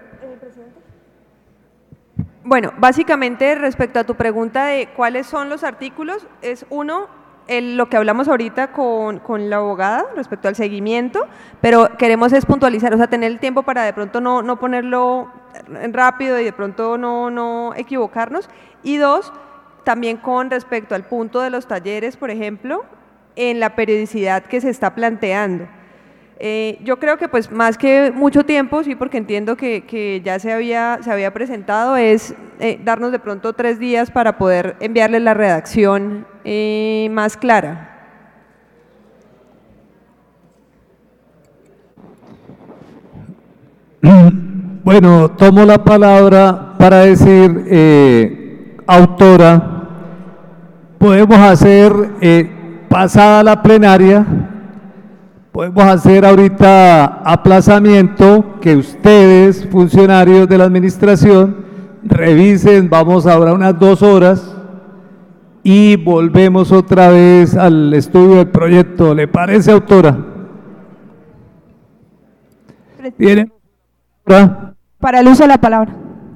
Bueno, básicamente respecto a tu pregunta de cuáles son los artículos, es uno, el, lo que hablamos ahorita con, con la abogada respecto al seguimiento, pero queremos es puntualizar, o sea, tener el tiempo para de pronto no, no ponerlo rápido y de pronto no, no equivocarnos. Y dos, también con respecto al punto de los talleres, por ejemplo, en la periodicidad que se está planteando. Eh, yo creo que pues más que mucho tiempo, sí, porque entiendo que, que ya se había, se había presentado, es eh, darnos de pronto tres días para poder enviarles la redacción eh, más clara. Bueno, tomo la palabra para decir, eh, autora, podemos hacer, eh, pasada la plenaria, podemos hacer ahorita aplazamiento, que ustedes, funcionarios de la administración, revisen, vamos ahora unas dos horas y volvemos otra vez al estudio del proyecto. ¿Le parece, autora? ¿Tiene? Para el uso de la palabra.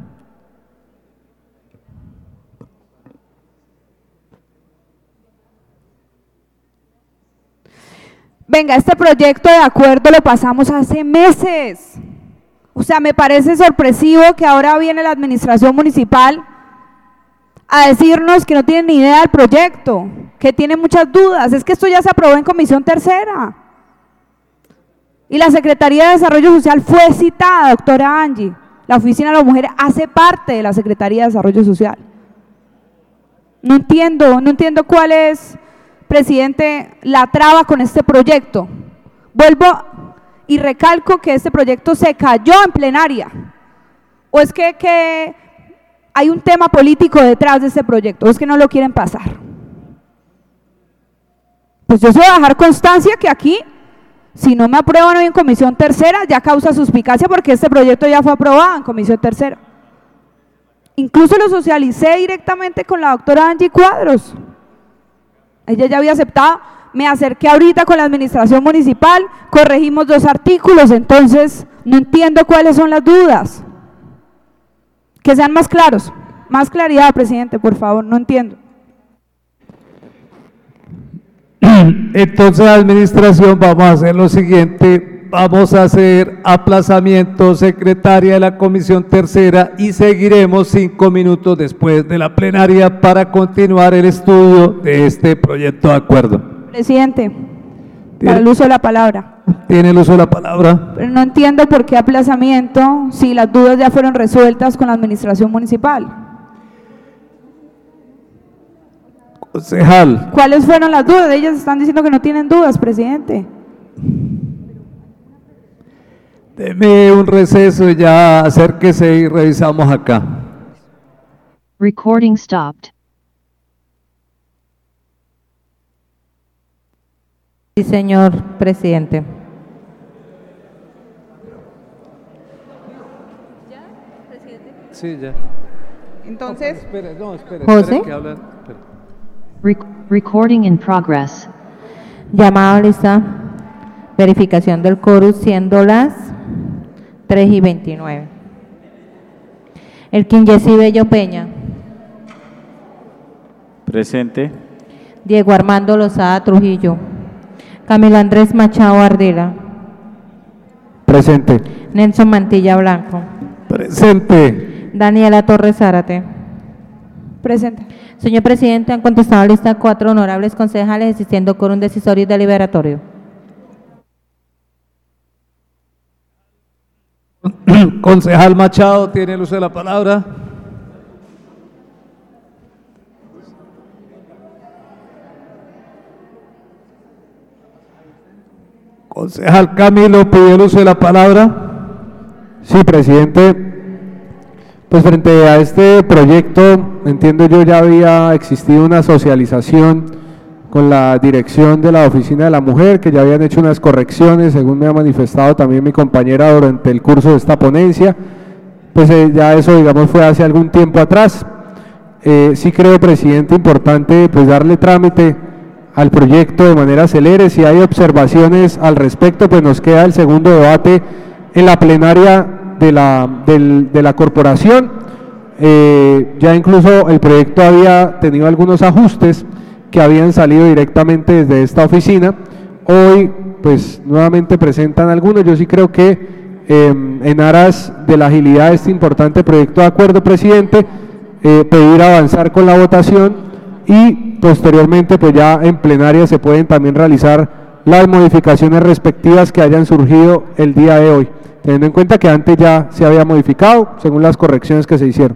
Venga, este proyecto de acuerdo lo pasamos hace meses. O sea, me parece sorpresivo que ahora viene la administración municipal a decirnos que no tienen ni idea del proyecto, que tienen muchas dudas. Es que esto ya se aprobó en Comisión Tercera. Y la Secretaría de Desarrollo Social fue citada, doctora Angie. La Oficina de las Mujeres hace parte de la Secretaría de Desarrollo Social. No entiendo, no entiendo cuál es, presidente, la traba con este proyecto. Vuelvo y recalco que este proyecto se cayó en plenaria. ¿O es que, que hay un tema político detrás de este proyecto? ¿O es que no lo quieren pasar? Pues yo se voy a dejar constancia que aquí, si no me aprueban hoy en comisión tercera, ya causa suspicacia porque este proyecto ya fue aprobado en comisión tercera. Incluso lo socialicé directamente con la doctora Angie Cuadros. Ella ya había aceptado, me acerqué ahorita con la administración municipal, corregimos dos artículos, entonces no entiendo cuáles son las dudas. Que sean más claros, más claridad, presidente, por favor, no entiendo. Entonces, administración, vamos a hacer lo siguiente, vamos a hacer aplazamiento, secretaria de la comisión tercera, y seguiremos cinco minutos después de la plenaria para continuar el estudio de este proyecto de acuerdo. Presidente, para el uso de la palabra. Tiene el uso de la palabra. Pero no entiendo por qué aplazamiento si las dudas ya fueron resueltas con la administración municipal. Concejal. ¿Cuáles fueron las dudas? Ellas están diciendo que no tienen dudas, presidente. Deme un receso y ya acérquese y revisamos acá. Recording stopped. Sí, señor presidente. Sí, ya. Entonces, Espere, no, espere, ¿José? espere que hablan. Espere. Rec- recording in progress. Llamado a lista, verificación del quórum siendo las tres y veintinueve. El Quingesí Bello Peña. Presente. Diego Armando Lozada Trujillo. Camilo Andrés Machado Ardila. Presente. Nelson Mantilla Blanco. Presente. Daniela Torres Zárate. Presente. Señor presidente, han contestado a lista cuatro honorables concejales existiendo quórum decisorio y deliberatorio. Concejal Machado, tiene el uso de la palabra. Concejal Camilo, pidió el uso de la palabra. Sí, presidente. Pues frente a este proyecto, entiendo yo, ya había existido una socialización con la dirección de la Oficina de la Mujer, que ya habían hecho unas correcciones, según me ha manifestado también mi compañera durante el curso de esta ponencia. Pues eh, ya eso, digamos, fue hace algún tiempo atrás. Eh, sí creo, presidente, importante pues darle trámite al proyecto de manera celere. Si hay observaciones al respecto, pues nos queda el segundo debate en la plenaria de la, del, de la corporación. Eh, ya incluso el proyecto había tenido algunos ajustes que habían salido directamente desde esta oficina. Hoy pues nuevamente presentan algunos. Yo sí creo que eh, en aras de la agilidad de este importante proyecto de acuerdo, presidente, eh, pedir avanzar con la votación y posteriormente pues ya en plenaria se pueden también realizar las modificaciones respectivas que hayan surgido el día de hoy, teniendo en cuenta que antes ya se había modificado según las correcciones que se hicieron.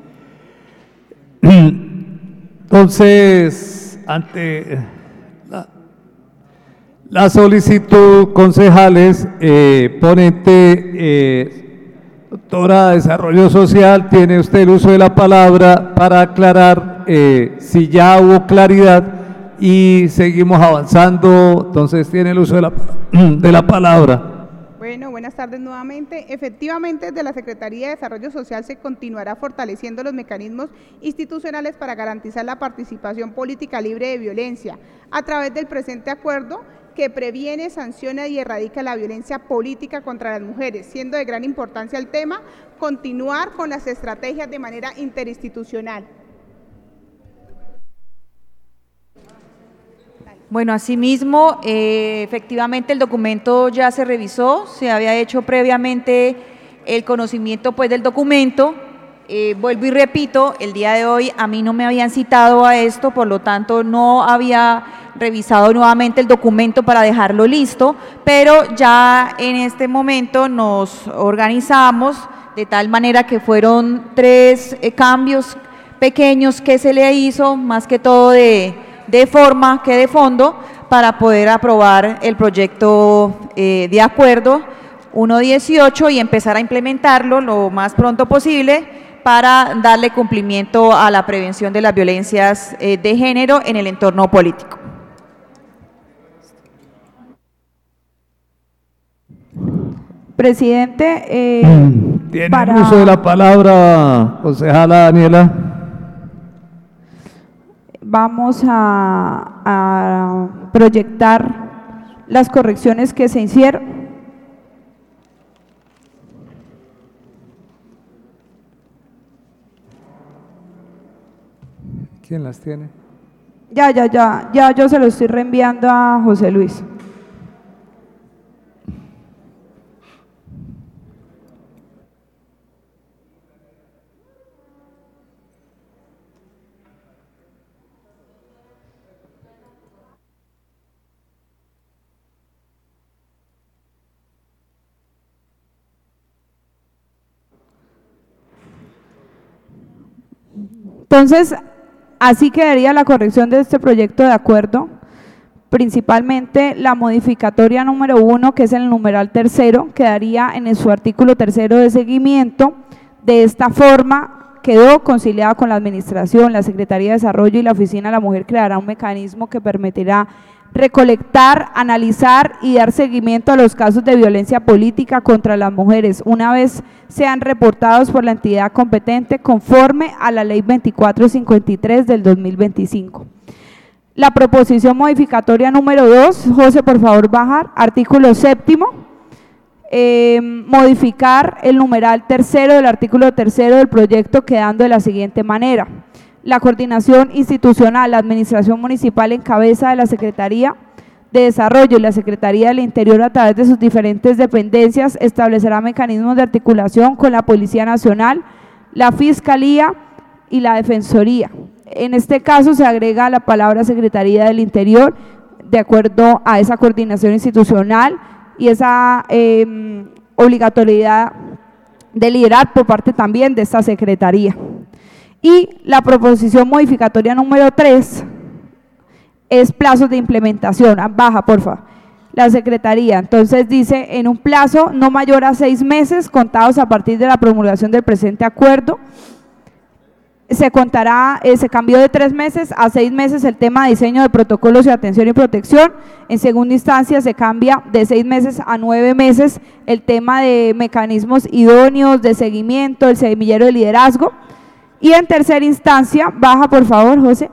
Entonces, ante la, la solicitud, concejales, eh, ponente, eh, doctora de Desarrollo Social, tiene usted el uso de la palabra para aclarar eh, si ya hubo claridad y seguimos avanzando. Entonces tiene el uso de la, de la palabra. bueno, buenas tardes nuevamente. Efectivamente, desde la Secretaría de Desarrollo Social se continuará fortaleciendo los mecanismos institucionales para garantizar la participación política libre de violencia a través del presente acuerdo que previene, sanciona y erradica la violencia política contra las mujeres, siendo de gran importancia el tema continuar con las estrategias de manera interinstitucional. Bueno, asimismo, eh, efectivamente el documento ya se revisó, se había hecho previamente el conocimiento pues del documento, Eh, vuelvo y repito, el día de hoy a mí no me habían citado a esto, por lo tanto no había revisado nuevamente el documento para dejarlo listo, pero ya en este momento nos organizamos de tal manera que fueron tres eh, cambios pequeños que se le hizo, más que todo de, de forma que de fondo, para poder aprobar el proyecto eh, de acuerdo uno dieciocho y empezar a implementarlo lo más pronto posible para darle cumplimiento a la prevención de las violencias eh, de género en el entorno político. Presidente, eh, Tiene para... el uso de la palabra, concejala Daniela. Vamos a, a proyectar las correcciones que se hicieron. ¿Quién las tiene? Ya, ya, ya, ya yo se lo estoy reenviando a José Luis. Entonces, así quedaría la corrección de este proyecto de acuerdo, principalmente la modificatoria número uno, que es el numeral tercero, quedaría en su artículo tercero de seguimiento. De esta forma quedó conciliada con la Administración, la Secretaría de Desarrollo y la Oficina de la Mujer creará un mecanismo que permitirá recolectar, analizar y dar seguimiento a los casos de violencia política contra las mujeres una vez sean reportados por la entidad competente conforme a la ley veinticuatro cincuenta y tres del dos mil veinticinco. La proposición modificatoria número dos, José, por favor bajar, artículo séptimo, eh, modificar el numeral tercero del artículo tercero del proyecto quedando de la siguiente manera: la coordinación institucional, la administración municipal en cabeza de la Secretaría de Desarrollo y la Secretaría del Interior a través de sus diferentes dependencias establecerá mecanismos de articulación con la Policía Nacional, la Fiscalía y la Defensoría. En este caso se agrega la palabra Secretaría del Interior de acuerdo a esa coordinación institucional y esa eh, obligatoriedad de liderar por parte también de esta Secretaría. Y la proposición modificatoria número tres es plazos de implementación. Baja, por favor. La Secretaría, entonces dice, en un plazo no mayor a seis meses contados a partir de la promulgación del presente acuerdo, se contará, eh, se cambió de tres meses a seis meses el tema de diseño de protocolos de atención y protección. En segunda instancia se cambia de seis meses a nueve meses el tema de mecanismos idóneos de seguimiento, el semillero de liderazgo. Y en tercera instancia, baja por favor, José.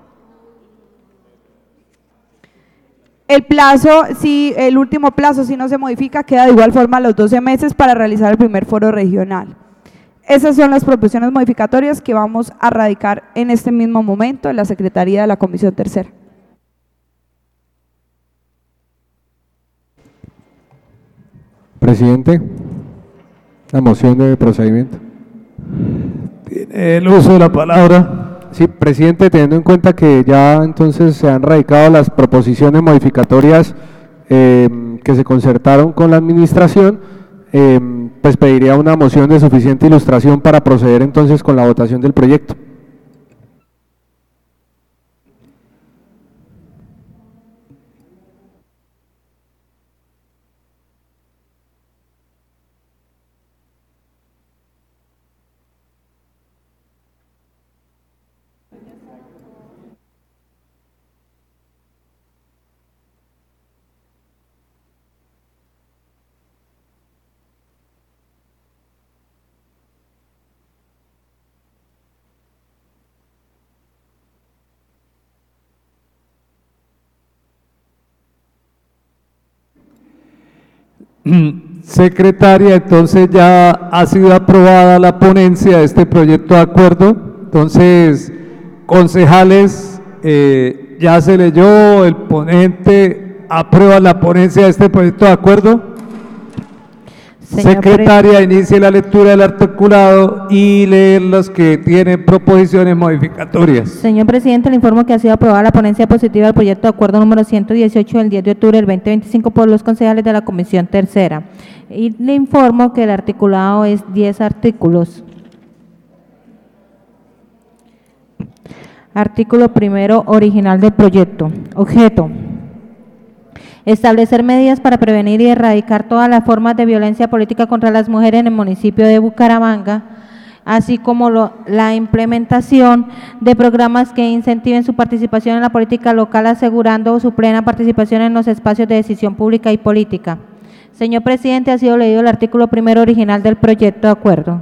El plazo, si el último plazo, si no se modifica, queda de igual forma los doce meses para realizar el primer foro regional. Esas son las proposiciones modificatorias que vamos a radicar en este mismo momento en la Secretaría de la Comisión Tercera. Presidente, la moción de procedimiento. Tiene el uso de la palabra. Sí, presidente, teniendo en cuenta que ya entonces se han radicado las proposiciones modificatorias eh, que se concertaron con la administración, eh, pues pediría una moción de suficiente ilustración para proceder entonces con la votación del proyecto. Secretaria, entonces ya ha sido aprobada la ponencia de este proyecto de acuerdo. Entonces, concejales, eh, ya se leyó, el ponente aprueba la ponencia de este proyecto de acuerdo. Señor Secretaria, inicie la lectura del articulado y leer los que tienen proposiciones modificatorias. Señor presidente, le informo que ha sido aprobada la ponencia positiva del proyecto de acuerdo número ciento dieciocho del diez de octubre del veinte veinticinco por los concejales de la Comisión Tercera. Y le informo que el articulado es diez artículos. Artículo primero original del proyecto. Objeto: establecer medidas para prevenir y erradicar todas las formas de violencia política contra las mujeres en el municipio de Bucaramanga, así como lo, la implementación de programas que incentiven su participación en la política local, asegurando su plena participación en los espacios de decisión pública y política. Señor presidente, ha sido leído el artículo primero original del proyecto de acuerdo.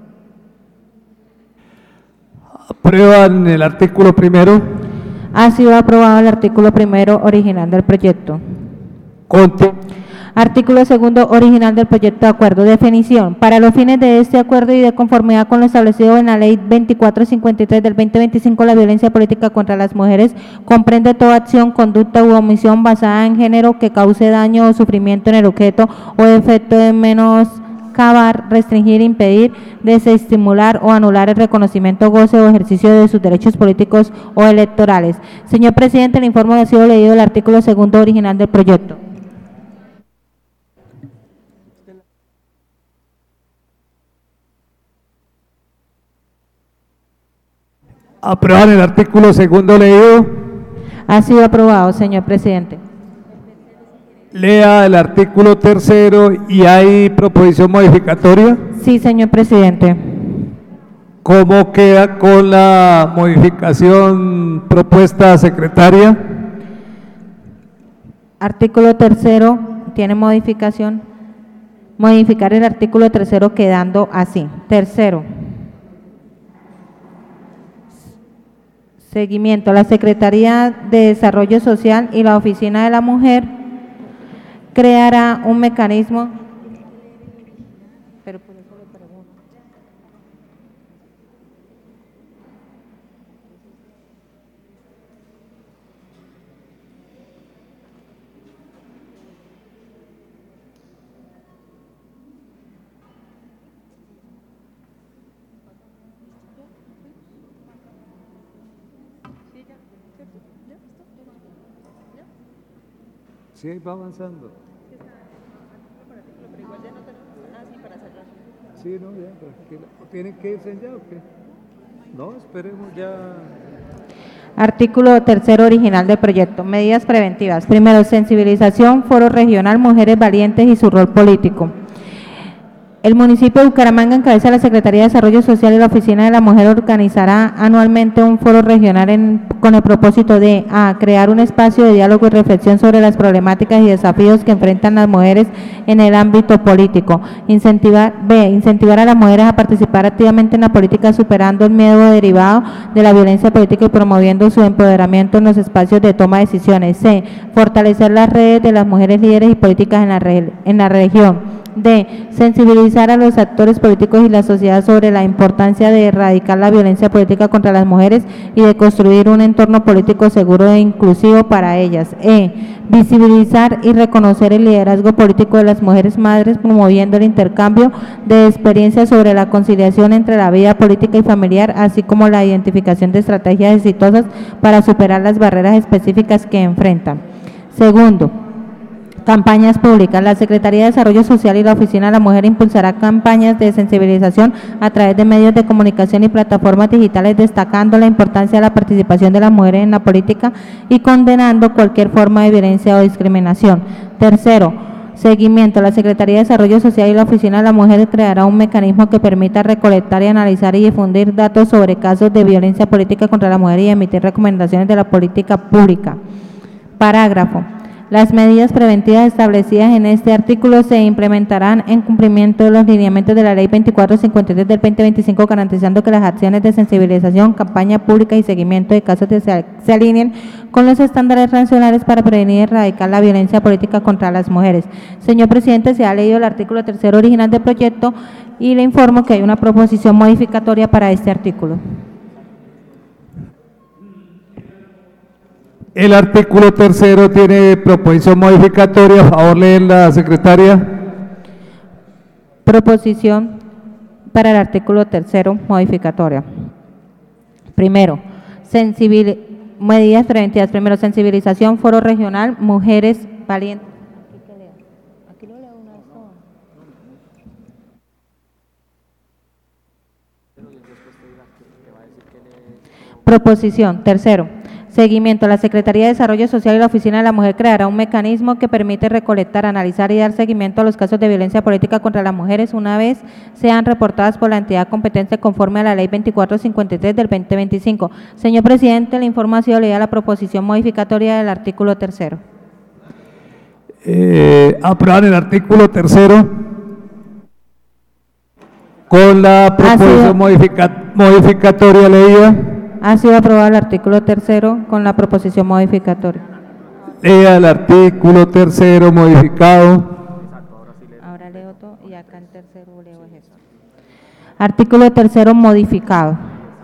¿Aprueban el artículo primero? Ha sido aprobado el artículo primero original del proyecto. Conte. Artículo segundo original del proyecto de acuerdo. Definición. Para los fines de este acuerdo y de conformidad con lo establecido en la Ley veinticuatro cincuenta y tres del veinte veinticinco, la violencia política contra las mujeres comprende toda acción, conducta u omisión basada en género que cause daño o sufrimiento en el objeto o efecto de menoscabar, restringir, impedir, desestimular o anular el reconocimiento, goce o ejercicio de sus derechos políticos o electorales. Señor presidente, le informo que ha sido leído el artículo segundo original del proyecto. ¿Aprueban el artículo segundo leído? Ha sido aprobado, señor presidente. Lea el artículo tercero y hay proposición modificatoria. Sí, señor presidente. ¿Cómo queda con la modificación propuesta, secretaria? Artículo tercero tiene modificación. Modificar el artículo tercero quedando así. Tercero. Seguimiento. La Secretaría de Desarrollo Social y la Oficina de la Mujer creará un mecanismo. Pero por eso le pregunto. Sí, va avanzando. Sí, no, ya, tranquila. ¿Tienen que irse ya o qué? No, esperemos ya. Artículo tercero original del proyecto. Medidas preventivas. Primero, sensibilización, foro regional, mujeres valientes y su rol político. El municipio de Bucaramanga, en cabeza de la Secretaría de Desarrollo Social y la Oficina de la Mujer, organizará anualmente un foro regional en, con el propósito de a. crear un espacio de diálogo y reflexión sobre las problemáticas y desafíos que enfrentan las mujeres en el ámbito político. Incentivar, b. incentivar a las mujeres a participar activamente en la política, superando el miedo derivado de la violencia política y promoviendo su empoderamiento en los espacios de toma de decisiones. c. fortalecer las redes de las mujeres líderes y políticas en la, re, en la región. D. sensibilizar a los actores políticos y la sociedad sobre la importancia de erradicar la violencia política contra las mujeres y de construir un entorno político seguro e inclusivo para ellas. E. visibilizar y reconocer el liderazgo político de las mujeres madres, promoviendo el intercambio de experiencias sobre la conciliación entre la vida política y familiar, así como la identificación de estrategias exitosas para superar las barreras específicas que enfrentan. Segundo, campañas públicas. La Secretaría de Desarrollo Social y la Oficina de la Mujer impulsará campañas de sensibilización a través de medios de comunicación y plataformas digitales, destacando la importancia de la participación de las mujeres en la política y condenando cualquier forma de violencia o discriminación. Tercero, seguimiento. La Secretaría de Desarrollo Social y la Oficina de la Mujer creará un mecanismo que permita recolectar y analizar y difundir datos sobre casos de violencia política contra la mujer y emitir recomendaciones de la política pública. Parágrafo. Las medidas preventivas establecidas en este artículo se implementarán en cumplimiento de los lineamientos de la Ley veinticuatro cincuenta y tres del veinte veinticinco, garantizando que las acciones de sensibilización, campaña pública y seguimiento de casos de se, se alineen con los estándares nacionales para prevenir y erradicar la violencia política contra las mujeres. Señor presidente, se ha leído el artículo tercero original del proyecto y le informo que hay una proposición modificatoria para este artículo. El artículo tercero tiene proposición modificatoria. A favor, leen la secretaria. Proposición para el artículo tercero, modificatoria. Primero, sensibil- medidas preventivas. Primero, sensibilización, foro regional, mujeres valientes. Aquí lo leo una sola. Proposición. Tercero, seguimiento. La Secretaría de Desarrollo Social y la Oficina de la Mujer creará un mecanismo que permite recolectar, analizar y dar seguimiento a los casos de violencia política contra las mujeres una vez sean reportadas por la entidad competente conforme a la Ley veinticuatro cincuenta y tres del veinte veinticinco. Señor presidente, le informo ha sido leída la proposición modificatoria del artículo tercero. Eh, aprueban el artículo tercero con la proposición modifica- modificatoria leída. Ha sido aprobado el artículo tercero con la proposición modificatoria. Lea el artículo tercero modificado. Ahora leo todo y acá en tercero leo eso. Artículo tercero modificado.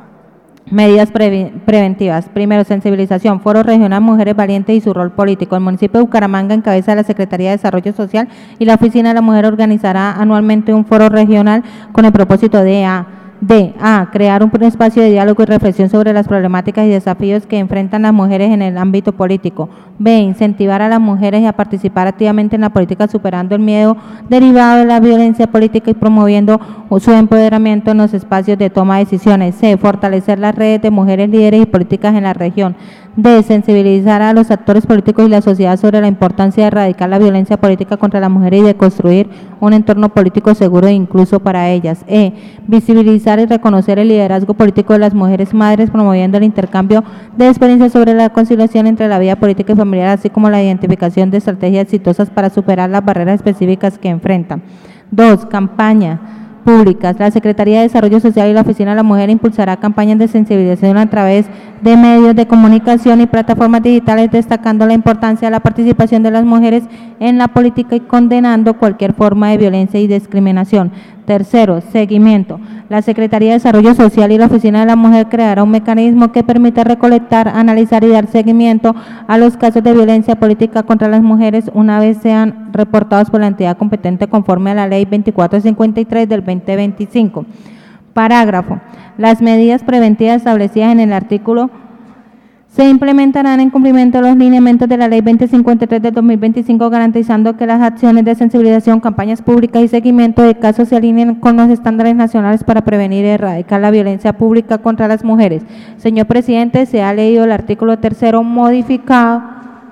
Medidas previ- preventivas. Primero, sensibilización, foro regional Mujeres Valientes y su rol político. El municipio de Bucaramanga, en cabeza de la Secretaría de Desarrollo Social y la Oficina de la Mujer, organizará anualmente un foro regional con el propósito de a D. A. Crear un espacio de diálogo y reflexión sobre las problemáticas y desafíos que enfrentan las mujeres en el ámbito político. B. Incentivar a las mujeres a participar activamente en la política, superando el miedo derivado de la violencia política y promoviendo su empoderamiento en los espacios de toma de decisiones. C. Fortalecer las redes de mujeres líderes y políticas en la región. D. Sensibilizar a los actores políticos y la sociedad sobre la importancia de erradicar la violencia política contra las mujeres y de construir un entorno político seguro e incluso para ellas. E. Visibilizar y reconocer el liderazgo político de las mujeres madres, promoviendo el intercambio de experiencias sobre la conciliación entre la vida política y familiar, así como la identificación de estrategias exitosas para superar las barreras específicas que enfrentan. Dos. Campaña públicas. La Secretaría de Desarrollo Social y la Oficina de la Mujer impulsará campañas de sensibilización a través de medios de comunicación y plataformas digitales, destacando la importancia de la participación de las mujeres en la política y condenando cualquier forma de violencia y discriminación. Tercero, seguimiento. La Secretaría de Desarrollo Social y la Oficina de la Mujer creará un mecanismo que permita recolectar, analizar y dar seguimiento a los casos de violencia política contra las mujeres una vez sean reportados por la entidad competente conforme a la Ley veinticuatro cincuenta y tres del veinte veinticinco. Parágrafo. Las medidas preventivas establecidas en el artículo se implementarán en cumplimiento de los lineamientos de la Ley veinte cincuenta y tres del dos mil veinticinco, garantizando que las acciones de sensibilización, campañas públicas y seguimiento de casos se alineen con los estándares nacionales para prevenir y erradicar la violencia pública contra las mujeres. Señor presidente, se ha leído el artículo tercero modificado.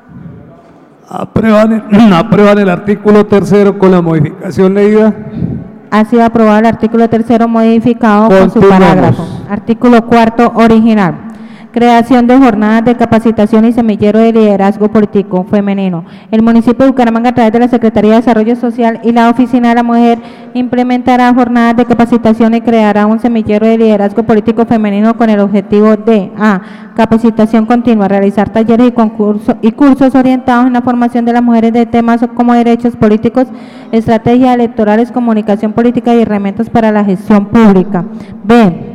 Aprueban, aprueban el artículo tercero con la modificación leída. Ha sido aprobado el artículo tercero modificado con su Continuamos. parágrafo. Artículo cuarto original. Creación de jornadas de capacitación y semillero de liderazgo político femenino. El municipio de Bucaramanga, a través de la Secretaría de Desarrollo Social y la Oficina de la Mujer, implementará jornadas de capacitación y creará un semillero de liderazgo político femenino con el objetivo de a. Capacitación continua, realizar talleres y concursos y cursos orientados en la formación de las mujeres de temas como derechos políticos, estrategias electorales, comunicación política y herramientas para la gestión pública. B.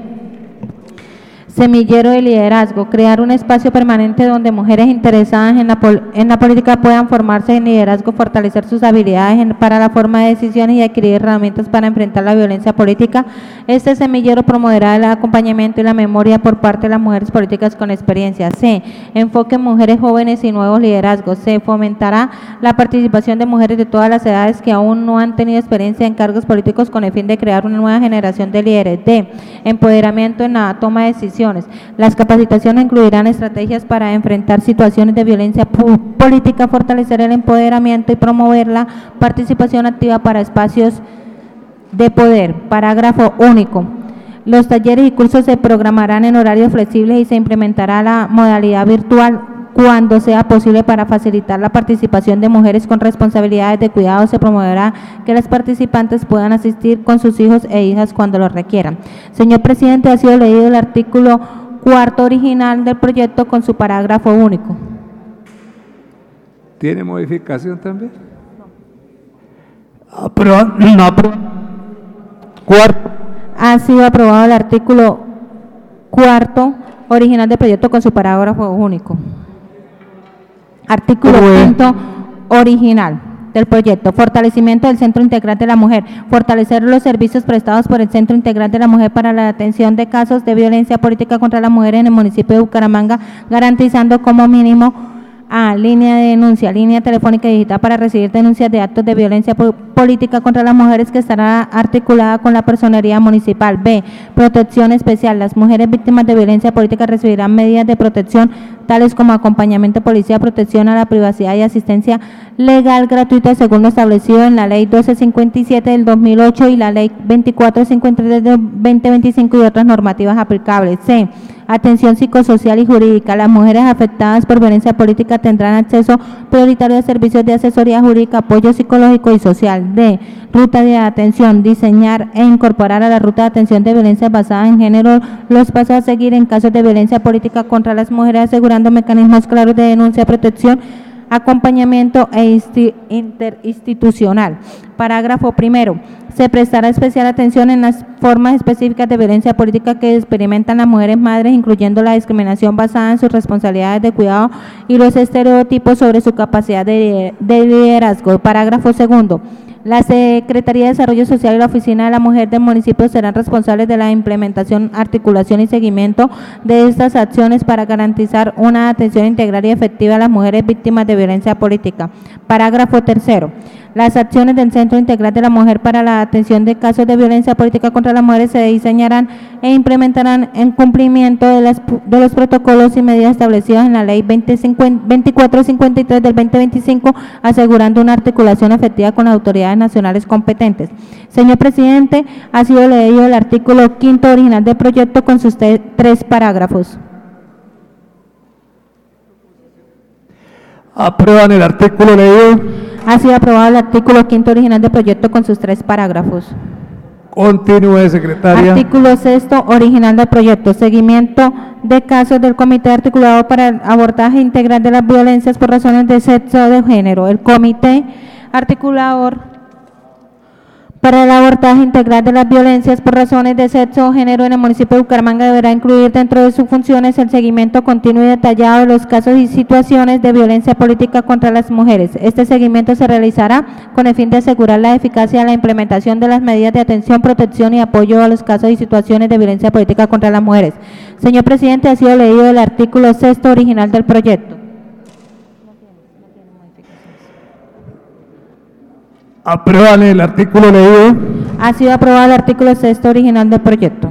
Semillero de liderazgo, crear un espacio permanente donde mujeres interesadas en la, pol en la política puedan formarse en liderazgo, fortalecer sus habilidades en, para la forma de decisiones y adquirir herramientas para enfrentar la violencia política. Este semillero promoverá el acompañamiento y la memoria por parte de las mujeres políticas con experiencia. C. Enfoque en mujeres jóvenes y nuevos liderazgos. C. Fomentará la participación de mujeres de todas las edades que aún no han tenido experiencia en cargos políticos con el fin de crear una nueva generación de líderes. D. Empoderamiento en la toma de decisiones. Las capacitaciones incluirán estrategias para enfrentar situaciones de violencia política, fortalecer el empoderamiento y promover la participación activa para espacios de poder. Parágrafo único. Los talleres y cursos se programarán en horarios flexibles y se implementará la modalidad virtual cuando sea posible para facilitar la participación de mujeres con responsabilidades de cuidado. Se promoverá que las participantes puedan asistir con sus hijos e hijas cuando lo requieran. Señor presidente, ha sido leído el artículo cuarto original del proyecto con su parágrafo único. ¿Tiene modificación también? Aprueban, aprueban. Cuarto. Ha sido aprobado el artículo cuarto original del proyecto con su parágrafo único. Artículo quinto original. del proyecto. Fortalecimiento del Centro Integral de la Mujer. Fortalecer los servicios prestados por el Centro Integral de la Mujer para la atención de casos de violencia política contra la mujer en el municipio de Bucaramanga, garantizando como mínimo A, línea de denuncia, línea telefónica y digital para recibir denuncias de actos de violencia po- política contra las mujeres, que estará articulada con la personería municipal. B, protección especial. Las mujeres víctimas de violencia política recibirán medidas de protección tales como acompañamiento policial, protección a la privacidad y asistencia legal gratuita según lo establecido en la Ley doce cincuenta y siete del dos mil ocho y la Ley veinticuatro cincuenta y tres del veinte veinticinco y otras normativas aplicables. C, atención psicosocial y jurídica. Las mujeres afectadas por violencia política tendrán acceso prioritario a servicios de asesoría jurídica, apoyo psicológico y social. D, ruta de atención. Diseñar e incorporar a la ruta de atención de violencia basada en género los pasos a seguir en casos de violencia política contra las mujeres, asegurando mecanismos claros de denuncia, protección, acompañamiento e insti- interinstitucional. Parágrafo primero. Se prestará especial atención en las formas específicas de violencia política que experimentan las mujeres madres, incluyendo la discriminación basada en sus responsabilidades de cuidado y los estereotipos sobre su capacidad de, de liderazgo. Parágrafo segundo. La Secretaría de Desarrollo Social y la Oficina de la Mujer del municipio serán responsables de la implementación, articulación y seguimiento de estas acciones para garantizar una atención integral y efectiva a las mujeres víctimas de violencia política. Parágrafo tercero. Las acciones del Centro Integral de la Mujer para la atención de casos de violencia política contra las mujeres se diseñarán e implementarán en cumplimiento de, las, de los protocolos y medidas establecidos en la Ley veinticuatro cincuenta y tres del veinte veinticinco, asegurando una articulación efectiva con las autoridades nacionales competentes. Señor presidente, ha sido leído el artículo quinto original del proyecto con sus te- tres parágrafos. ¿Aprueban el artículo leído? Ha sido aprobado el artículo quinto original del proyecto con sus tres parágrafos. Continúe, secretaria. Artículo sexto original del proyecto. Seguimiento de casos del Comité Articulado para el Abordaje Integral de las Violencias por razones de sexo o de género. El Comité Articulador para el Abordaje Integral de las Violencias por razones de sexo o género en el municipio de Bucaramanga deberá incluir dentro de sus funciones el seguimiento continuo y detallado de los casos y situaciones de violencia política contra las mujeres. Este seguimiento se realizará con el fin de asegurar la eficacia de la implementación de las medidas de atención, protección y apoyo a los casos y situaciones de violencia política contra las mujeres. Señor presidente, ha sido leído el artículo sexto original del proyecto. ¿Aprueban el artículo leído? Ha sido aprobado el artículo sexto original del proyecto.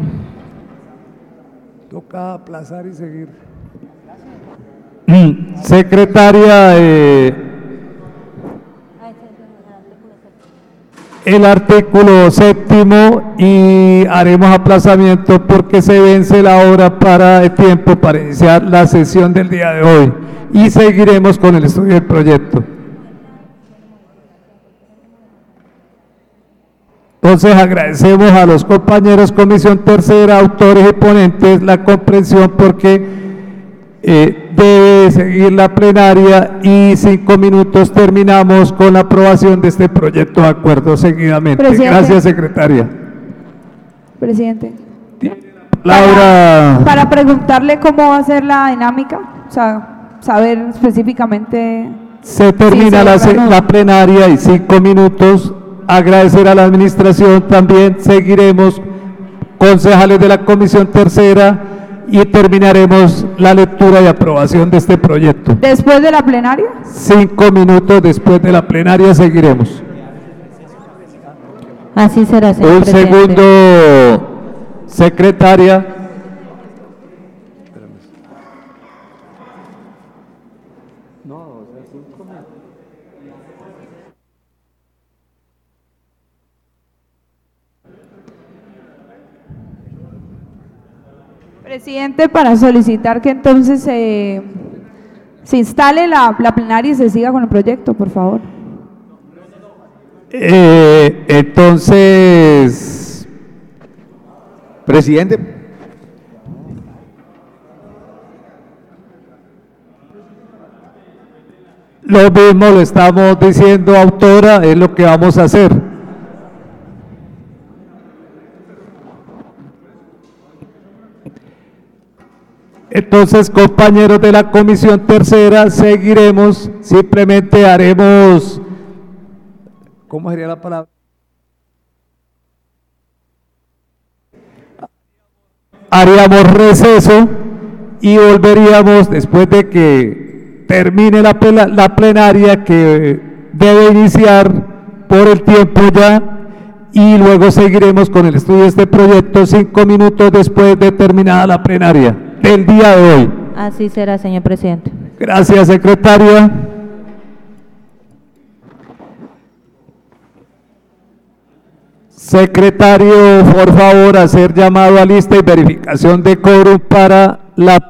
Toca aplazar y seguir. Secretaria, eh, el artículo séptimo y haremos aplazamiento porque se vence la hora para el tiempo para iniciar la sesión del día de hoy y seguiremos con el estudio del proyecto. Entonces agradecemos a los compañeros Comisión Tercera, autores y ponentes la comprensión porque eh, debe seguir la plenaria y cinco minutos terminamos con la aprobación de este proyecto de acuerdo seguidamente. Presidente. Gracias, secretaria. Presidente. Laura. Para, para preguntarle cómo va a ser la dinámica, o sea, saber específicamente. Se termina Sí, la, se- señora. la plenaria y cinco minutos. Agradecer a la administración también. Seguiremos concejales de la Comisión Tercera y terminaremos la lectura y aprobación de este proyecto. Después de la plenaria. Cinco minutos después de la plenaria seguiremos. Así será, señor Un presidente. segundo, secretaria. Presidente, para solicitar que entonces eh, se instale la, la plenaria y se siga con el proyecto, por favor. Eh, entonces, Presidente, lo mismo lo estamos diciendo, autora, es lo que vamos a hacer. Entonces, compañeros de la Comisión Tercera, seguiremos, simplemente haremos ¿cómo sería la palabra? Haríamos receso y volveríamos después de que termine la, pela, la plenaria que debe iniciar por el tiempo ya, y luego seguiremos con el estudio de este proyecto cinco minutos después de terminada la plenaria del día de hoy. Así será, señor presidente. Gracias, secretaria. Secretario, por favor, hacer llamado a lista y verificación de quórum para la...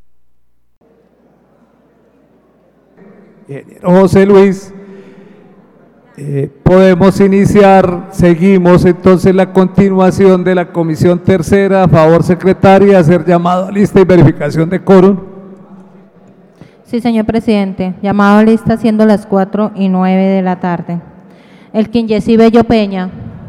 Ingeniero José Luis, eh, podemos iniciar, seguimos entonces la continuación de la comisión tercera. A favor, secretaria, hacer llamado a lista y verificación de quórum. Sí, señor presidente. Llamado a lista siendo las cuatro y nueve de la tarde. El Quingesí Bello Peña.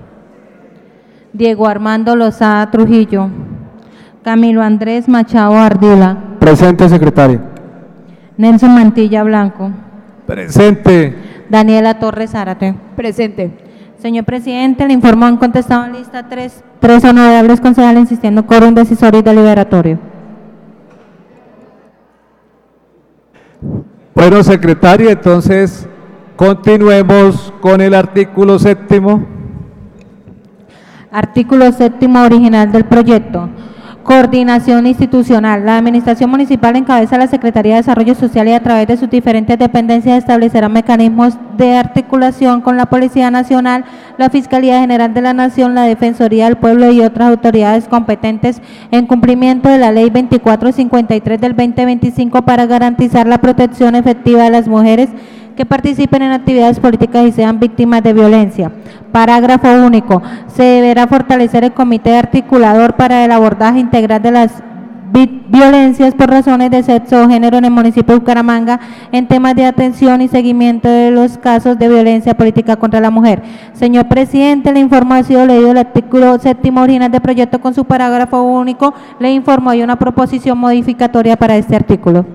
Diego Armando Lozada Trujillo. Camilo Andrés Machado Ardila. Presente, secretaria. Nelson Mantilla Blanco. Presente. Daniela Torres Zárate. Presente. Señor presidente, le informo han contestado en lista tres, tres honorables concejales insistiendo quórum decisorio y deliberatorio. Bueno, secretaria, entonces continuemos con el artículo séptimo. Artículo séptimo original del proyecto. Coordinación institucional. La Administración Municipal en cabeza de la Secretaría de Desarrollo Social y a través de sus diferentes dependencias establecerá mecanismos de articulación con la Policía Nacional, la Fiscalía General de la Nación, la Defensoría del Pueblo y otras autoridades competentes en cumplimiento de la Ley veinticuatro cincuenta y tres del veinte veinticinco para garantizar la protección efectiva de las mujeres que participen en actividades políticas y sean víctimas de violencia. Parágrafo único. Se deberá fortalecer el comité articulador para el abordaje integral de las violencias por razones de sexo o género en el municipio de Bucaramanga en temas de atención y seguimiento de los casos de violencia política contra la mujer. Señor presidente, le informo ha sido leído el artículo séptimo original del proyecto con su parágrafo único. Le informo hay una proposición modificatoria para este artículo.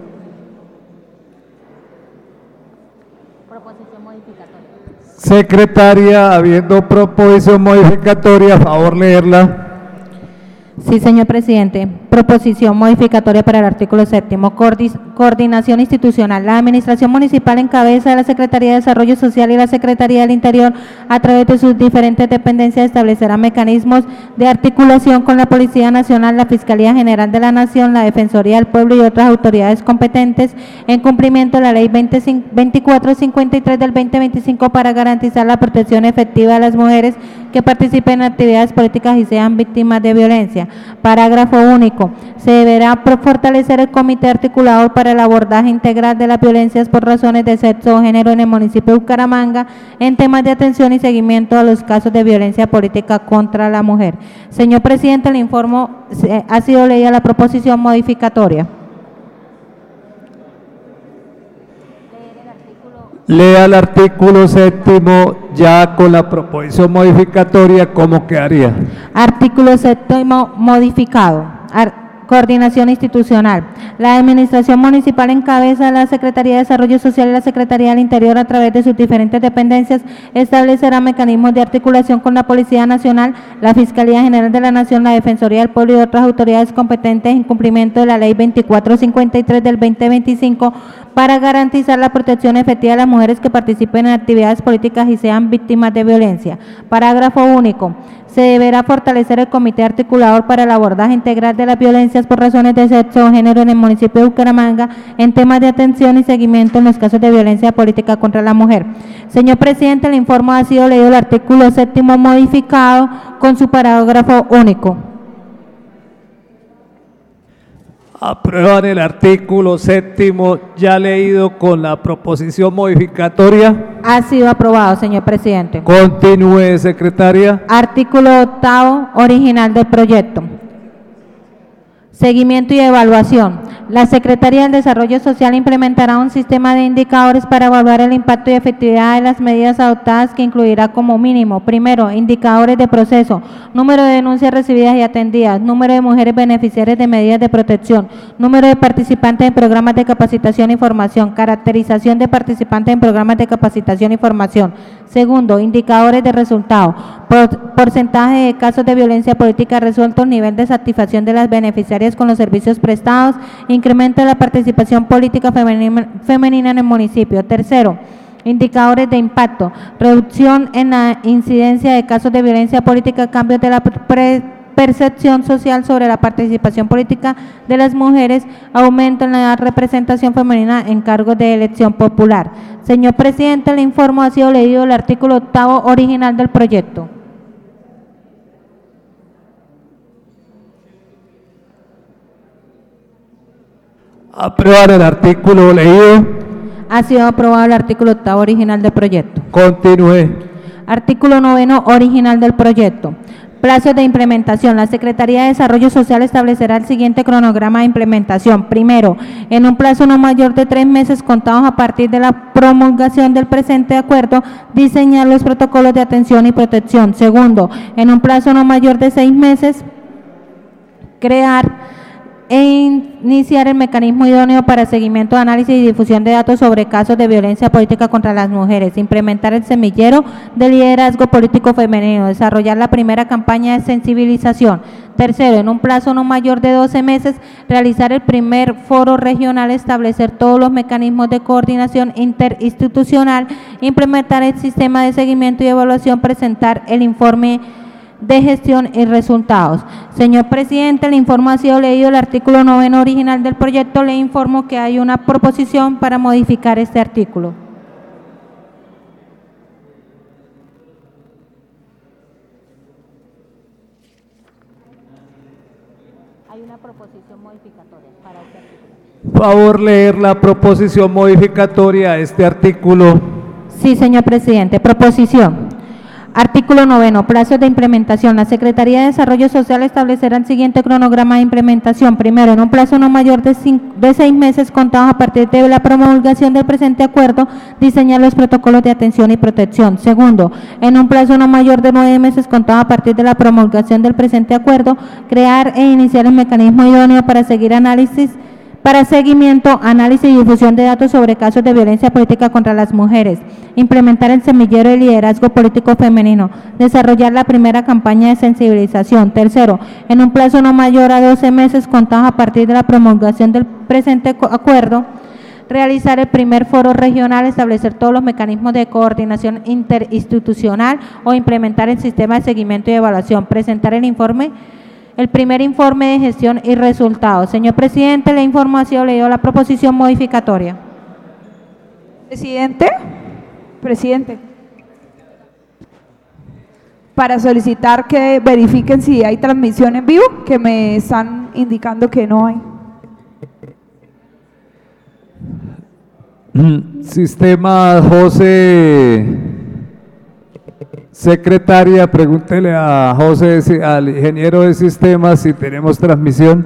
Secretaria, habiendo proposición modificatoria, a favor leerla. Sí, señor presidente. Proposición modificatoria para el artículo séptimo. Coordinación institucional. La Administración Municipal en cabeza de la Secretaría de Desarrollo Social y la Secretaría del Interior, a través de sus diferentes dependencias, establecerá mecanismos de articulación con la Policía Nacional, la Fiscalía General de la Nación, la Defensoría del Pueblo y otras autoridades competentes en cumplimiento de la Ley veinticuatro cincuenta y tres del veinte veinticinco para garantizar la protección efectiva de las mujeres que participen en actividades políticas y sean víctimas de violencia. Parágrafo único. Se deberá fortalecer el comité articulador para el abordaje integral de las violencias por razones de sexo o género en el municipio de Bucaramanga en temas de atención y seguimiento a los casos de violencia política contra la mujer. Señor presidente, le informo, ha sido leída la proposición modificatoria. Lea el artículo séptimo ya con la proposición modificatoria, ¿cómo quedaría? Artículo séptimo modificado. Ar Coordinación institucional. La Administración Municipal en cabeza de la Secretaría de Desarrollo Social y la Secretaría del Interior, a través de sus diferentes dependencias, establecerá mecanismos de articulación con la Policía Nacional, la Fiscalía General de la Nación, la Defensoría del Pueblo y otras autoridades competentes en cumplimiento de la Ley veinticuatro cincuenta y tres del veinte veinticinco para garantizar la protección efectiva de las mujeres que participen en actividades políticas y sean víctimas de violencia. Parágrafo único. Se deberá fortalecer el comité articulador para el abordaje integral de las violencias por razones de sexo o género en el municipio de Bucaramanga en temas de atención y seguimiento en los casos de violencia política contra la mujer. Señor presidente, el informe ha sido leído el artículo séptimo modificado con su parágrafo único. Aprueban el artículo séptimo ya leído con la proposición modificatoria. Ha sido aprobado, señor presidente. Continúe, secretaria. Artículo octavo original del proyecto. Seguimiento y evaluación. La Secretaría del Desarrollo Social implementará un sistema de indicadores para evaluar el impacto y efectividad de las medidas adoptadas, que incluirá como mínimo, primero, indicadores de proceso, número de denuncias recibidas y atendidas, número de mujeres beneficiarias de medidas de protección, número de participantes en programas de capacitación y formación, caracterización de participantes en programas de capacitación y formación. Segundo, indicadores de resultado, por, porcentaje de casos de violencia política resueltos, nivel de satisfacción de las beneficiarias con los servicios prestados, incremento de la participación política femenina, femenina en el municipio. Tercero, indicadores de impacto, reducción en la incidencia de casos de violencia política, cambios de la pre percepción social sobre la participación política de las mujeres, aumento en la representación femenina en cargos de elección popular. Señor presidente, le informo, ha sido leído el artículo octavo original del proyecto. Aprobar el artículo leído. Ha sido aprobado el artículo octavo original del proyecto. Continúe. Artículo noveno original del proyecto. Plazos de implementación. La Secretaría de Desarrollo Social establecerá el siguiente cronograma de implementación. Primero, en un plazo no mayor de tres meses contados a partir de la promulgación del presente acuerdo, diseñar los protocolos de atención y protección. Segundo, en un plazo no mayor de seis meses, crear e iniciar el mecanismo idóneo para seguimiento, análisis y difusión de datos sobre casos de violencia política contra las mujeres, implementar el semillero de liderazgo político femenino, desarrollar la primera campaña de sensibilización. Tercero, en un plazo no mayor de doce meses, realizar el primer foro regional, establecer todos los mecanismos de coordinación interinstitucional, implementar el sistema de seguimiento y evaluación, presentar el informe de gestión y resultados. Señor presidente, le informo, ha sido leído el artículo noveno original del proyecto. Le informo que hay una proposición para modificar este artículo. Hay una proposición modificatoria para este artículo. Favor leer la proposición modificatoria a este artículo. Sí, señor presidente. Proposición. Artículo noveno, plazos de implementación. La Secretaría de Desarrollo Social establecerá el siguiente cronograma de implementación. Primero, en un plazo no mayor de, cinco, de seis meses contados a partir de la promulgación del presente acuerdo, diseñar los protocolos de atención y protección. Segundo, en un plazo no mayor de nueve meses contados a partir de la promulgación del presente acuerdo, crear e iniciar el mecanismo idóneo para seguir análisis para seguimiento, análisis y difusión de datos sobre casos de violencia política contra las mujeres, implementar el semillero de liderazgo político femenino, desarrollar la primera campaña de sensibilización. Tercero, en un plazo no mayor a doce meses contados a partir de la promulgación del presente acuerdo, realizar el primer foro regional, establecer todos los mecanismos de coordinación interinstitucional o implementar el sistema de seguimiento y evaluación, presentar el informe El primer informe de gestión y resultados. Señor presidente, le informo, ha sido leído la proposición modificatoria. Presidente, presidente, para solicitar que verifiquen si hay transmisión en vivo, que me están indicando que no hay. Sistema, José. Secretaria, pregúntele a José, al ingeniero de sistemas, si tenemos transmisión.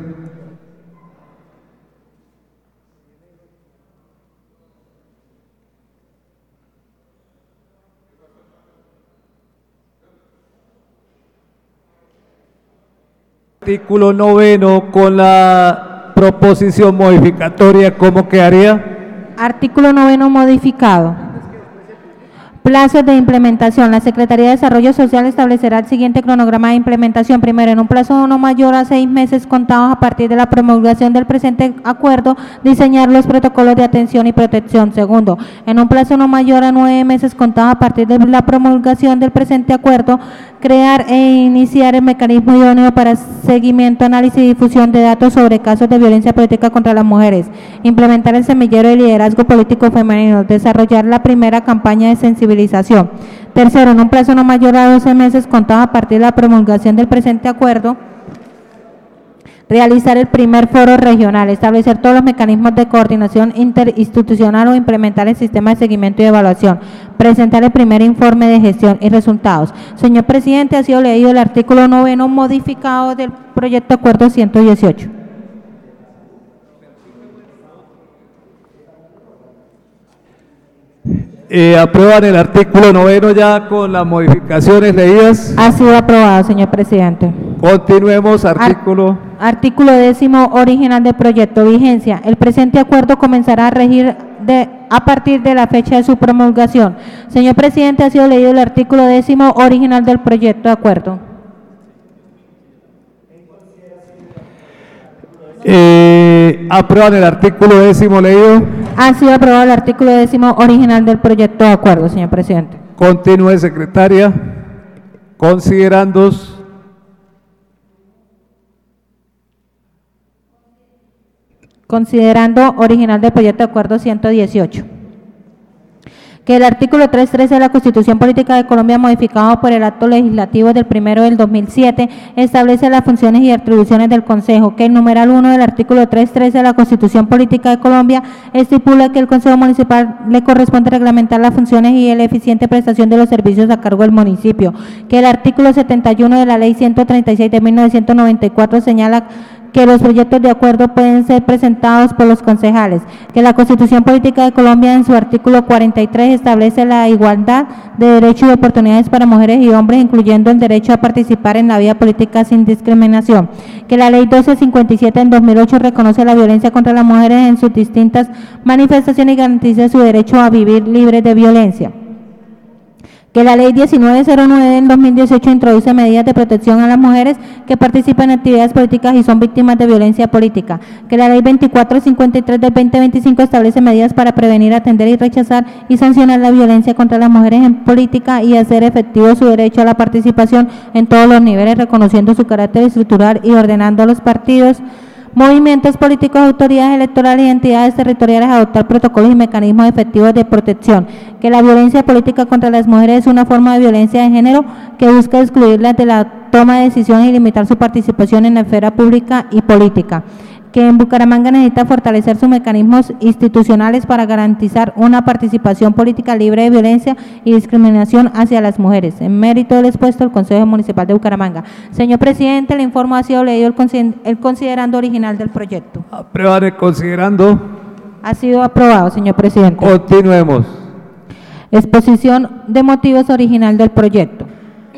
Artículo noveno con la proposición modificatoria, ¿cómo quedaría? Artículo noveno modificado. Plazos de implementación. La Secretaría de Desarrollo Social establecerá el siguiente cronograma de implementación. Primero, en un plazo no mayor a seis meses contados a partir de la promulgación del presente acuerdo, diseñar los protocolos de atención y protección. Segundo, en un plazo no mayor a nueve meses contados a partir de la promulgación del presente acuerdo, crear e iniciar el mecanismo idóneo para seguimiento, análisis y difusión de datos sobre casos de violencia política contra las mujeres, implementar el semillero de liderazgo político femenino, desarrollar la primera campaña de sensibilización. Tercero, en un plazo no mayor a doce meses contado a partir de la promulgación del presente acuerdo, realizar el primer foro regional, establecer todos los mecanismos de coordinación interinstitucional o implementar el sistema de seguimiento y evaluación, presentar el primer informe de gestión y resultados. Señor presidente, ha sido leído el artículo noveno modificado del proyecto acuerdo ciento dieciocho. Eh, ¿Aprueban el artículo noveno ya con las modificaciones leídas? Ha sido aprobado, señor presidente. Continuemos, artículo. Artículo décimo original del proyecto. Vigencia. El presente acuerdo comenzará a regir de, a partir de la fecha de su promulgación. Señor presidente, ha sido leído el artículo décimo original del proyecto de acuerdo. Eh, ¿Aprueban el artículo décimo leído? Ha sido aprobado el artículo décimo original del proyecto de acuerdo, señor presidente. Continúe, secretaria. Considerandos. Considerando original del proyecto de acuerdo ciento dieciocho. Que el artículo trescientos trece de la Constitución Política de Colombia, modificado por el acto legislativo del primero del dos mil siete, establece las funciones y atribuciones del Consejo. Que el numeral uno del artículo trescientos trece de la Constitución Política de Colombia estipula que el Consejo Municipal le corresponde reglamentar las funciones y la eficiente prestación de los servicios a cargo del municipio. Que el artículo setenta y uno de la Ley ciento treinta y seis de mil novecientos noventa y cuatro señala que los proyectos de acuerdo pueden ser presentados por los concejales, que la Constitución Política de Colombia en su artículo cuarenta y tres establece la igualdad de derechos y oportunidades para mujeres y hombres, incluyendo el derecho a participar en la vida política sin discriminación, que la Ley doce cincuenta y siete en dos mil ocho reconoce la violencia contra las mujeres en sus distintas manifestaciones y garantiza su derecho a vivir libre de violencia. Que la Ley diecinueve cero nueve del dos mil dieciocho introduce medidas de protección a las mujeres que participan en actividades políticas y son víctimas de violencia política. Que la Ley veinticuatro cincuenta y tres del veinte veinticinco establece medidas para prevenir, atender y rechazar y sancionar la violencia contra las mujeres en política y hacer efectivo su derecho a la participación en todos los niveles, reconociendo su carácter estructural y ordenando a los partidos, movimientos políticos, autoridades electorales y entidades territoriales a adoptar protocolos y mecanismos efectivos de protección. Que la violencia política contra las mujeres es una forma de violencia de género que busca excluirlas de la toma de decisiones y limitar su participación en la esfera pública y política. Que en Bucaramanga necesita fortalecer sus mecanismos institucionales para garantizar una participación política libre de violencia y discriminación hacia las mujeres. En mérito del expuesto, el Consejo Municipal de Bucaramanga. Señor presidente, le informo ha sido leído el, consider el considerando original del proyecto. Aprueban el considerando. Ha sido aprobado, señor presidente. Continuemos. Exposición de motivos original del proyecto.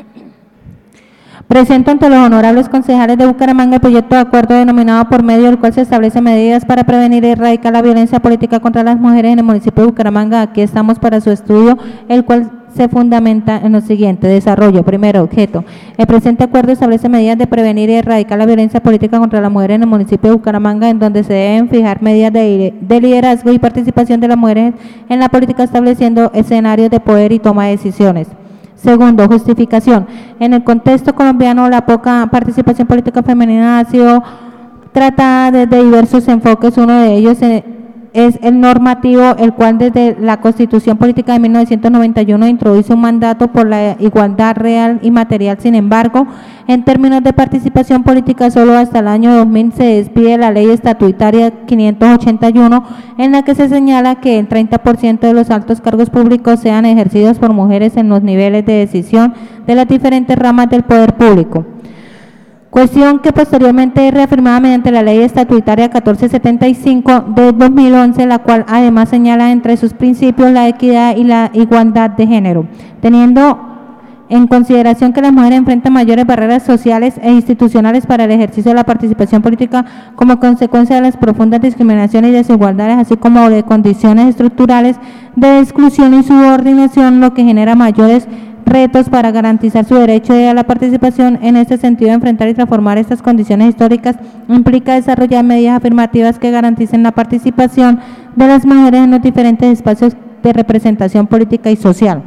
Presento ante los honorables concejales de Bucaramanga el proyecto de acuerdo denominado por medio del cual se establecen medidas para prevenir y erradicar la violencia política contra las mujeres en el municipio de Bucaramanga. Aquí estamos para su estudio, el cual se fundamenta en lo siguiente. Desarrollo. Primero, objeto. El presente acuerdo establece medidas de prevenir y erradicar la violencia política contra las mujeres en el municipio de Bucaramanga, en donde se deben fijar medidas de, de liderazgo y participación de las mujeres en la política, estableciendo escenarios de poder y toma de decisiones. Segundo, justificación. En el contexto colombiano, la poca participación política femenina ha sido tratada desde diversos enfoques. Uno de ellos es el normativo, el cual desde la Constitución Política de mil novecientos noventa y uno introduce un mandato por la igualdad real y material. Sin embargo, en términos de participación política, solo hasta el año dos mil se despide la Ley Estatutaria quinientos ochenta y uno, en la que se señala que el treinta por ciento de los altos cargos públicos sean ejercidos por mujeres en los niveles de decisión de las diferentes ramas del poder público. Cuestión que posteriormente es reafirmada mediante la Ley Estatutaria catorce setenta y cinco de dos mil once, la cual además señala entre sus principios la equidad y la igualdad de género, teniendo en consideración que las mujeres enfrentan mayores barreras sociales e institucionales para el ejercicio de la participación política como consecuencia de las profundas discriminaciones y desigualdades, así como de condiciones estructurales de exclusión y subordinación, lo que genera mayores retos para garantizar su derecho a la participación. En este sentido, enfrentar y transformar estas condiciones históricas implica desarrollar medidas afirmativas que garanticen la participación de las mujeres en los diferentes espacios de representación política y social.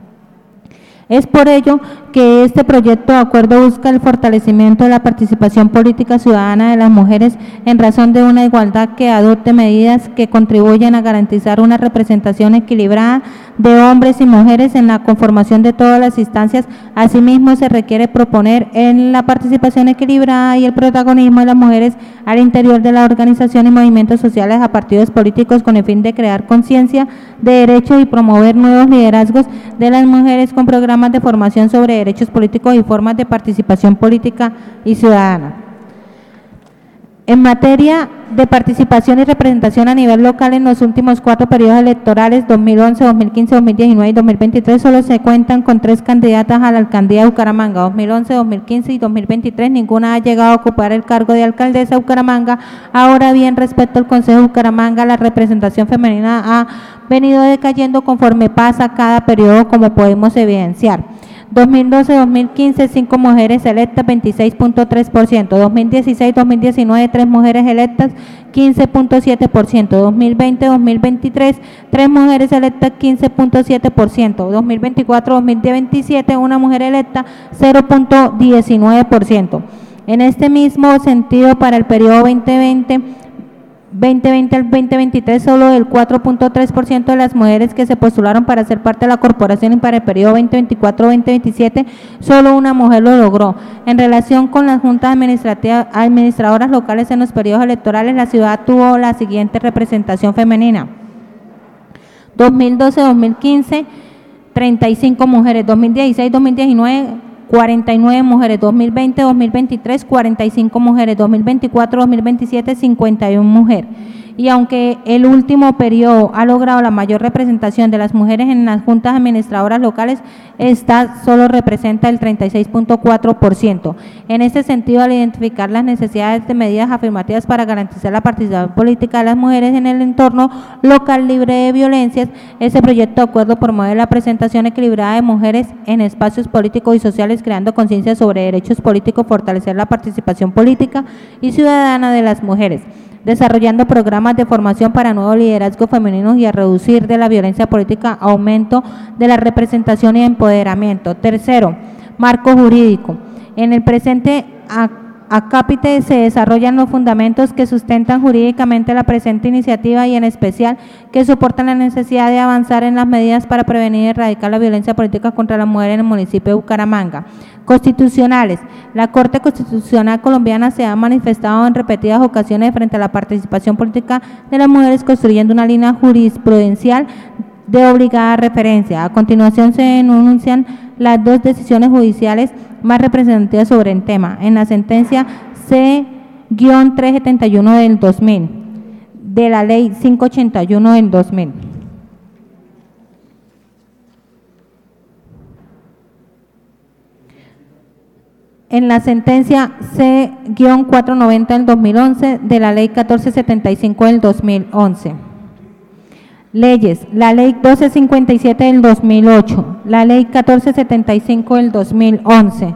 Es por ello que este proyecto de acuerdo busca el fortalecimiento de la participación política ciudadana de las mujeres en razón de una igualdad que adopte medidas que contribuyan a garantizar una representación equilibrada de hombres y mujeres en la conformación de todas las instancias. Asimismo, se requiere proponer en la participación equilibrada y el protagonismo de las mujeres al interior de la organización y movimientos sociales a partidos políticos con el fin de crear conciencia de derechos y promover nuevos liderazgos de las mujeres con programas de formación sobre derechos políticos y formas de participación política y ciudadana. En materia de participación y representación a nivel local en los últimos cuatro periodos electorales, dos mil once, dos mil quince, dos mil diecinueve y dos mil veintitrés, solo se cuentan con tres candidatas a la alcaldía de Bucaramanga. dos mil once, dos mil quince y dos mil veintitrés, ninguna ha llegado a ocupar el cargo de alcaldesa de Bucaramanga. Ahora bien, respecto al Consejo de Bucaramanga, la representación femenina ha venido decayendo conforme pasa cada periodo, como podemos evidenciar. dos mil doce, dos mil quince, cinco mujeres electas, veintiséis punto tres por ciento. dos mil dieciséis, dos mil diecinueve, tres mujeres electas, quince punto siete por ciento. dos mil veinte, dos mil veintitrés, tres mujeres electas, quince punto siete por ciento. dos mil veinticuatro, dos mil veintisiete, una mujer electa, cero punto diecinueve por ciento. En este mismo sentido, para el periodo veinte veinte, veinte veinte al veinte veintitrés, solo el cuatro punto tres por ciento de las mujeres que se postularon para ser parte de la corporación, y para el periodo veinte veinticuatro veinte veintisiete solo una mujer lo logró. En relación con las juntas administrativas, administradoras locales en los periodos electorales, la ciudad tuvo la siguiente representación femenina: dos mil doce, dos mil quince, treinta y cinco mujeres; dos mil dieciséis, dos mil diecinueve, cuarenta y nueve mujeres; dos mil veinte, dos mil veintitrés, cuarenta y cinco mujeres; dos mil veinticuatro, dos mil veintisiete, cincuenta y una mujeres. Y aunque el último periodo ha logrado la mayor representación de las mujeres en las juntas administradoras locales, esta solo representa el treinta y seis punto cuatro por ciento. En este sentido, al identificar las necesidades de medidas afirmativas para garantizar la participación política de las mujeres en el entorno local libre de violencias, este proyecto de acuerdo promueve la presentación equilibrada de mujeres en espacios políticos y sociales, creando conciencia sobre derechos políticos, fortalecer la participación política y ciudadana de las mujeres, desarrollando programas de formación para nuevos liderazgos femeninos y a reducir de la violencia política, aumento de la representación y empoderamiento. Tercero, marco jurídico. En el presente acápite se desarrollan los fundamentos que sustentan jurídicamente la presente iniciativa y en especial que soportan la necesidad de avanzar en las medidas para prevenir y erradicar la violencia política contra la mujer en el municipio de Bucaramanga. Constitucionales. La Corte Constitucional colombiana se ha manifestado en repetidas ocasiones frente a la participación política de las mujeres, construyendo una línea jurisprudencial de obligada referencia. A continuación se enuncian las dos decisiones judiciales más representativas sobre el tema. En la sentencia C trescientos setenta y uno del dos mil, de la Ley quinientos ochenta y uno del dos mil. En la sentencia C cuatrocientos noventa del dos mil once, de la Ley catorce setenta y cinco del dos mil once. Leyes: la Ley doce cincuenta y siete del dos mil ocho, la Ley catorce setenta y cinco del dos mil once,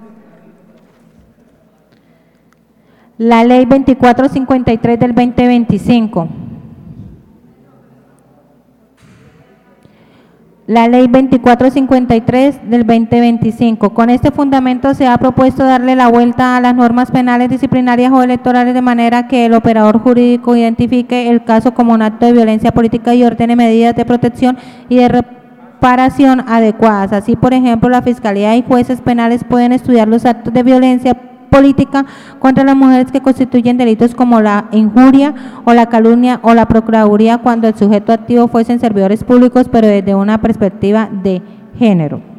la Ley veinticuatro cincuenta y tres del veinte veinticinco, la Ley veinticuatro cincuenta y tres del veinte veinticinco. Con este fundamento se ha propuesto darle la vuelta a las normas penales, disciplinarias o electorales, de manera que el operador jurídico identifique el caso como un acto de violencia política y ordene medidas de protección y de reparación adecuadas. Así, por ejemplo, la Fiscalía y jueces penales pueden estudiar los actos de violencia política contra las mujeres que constituyen delitos como la injuria o la calumnia, o la Procuraduría cuando el sujeto activo fuesen servidores públicos, pero desde una perspectiva de género.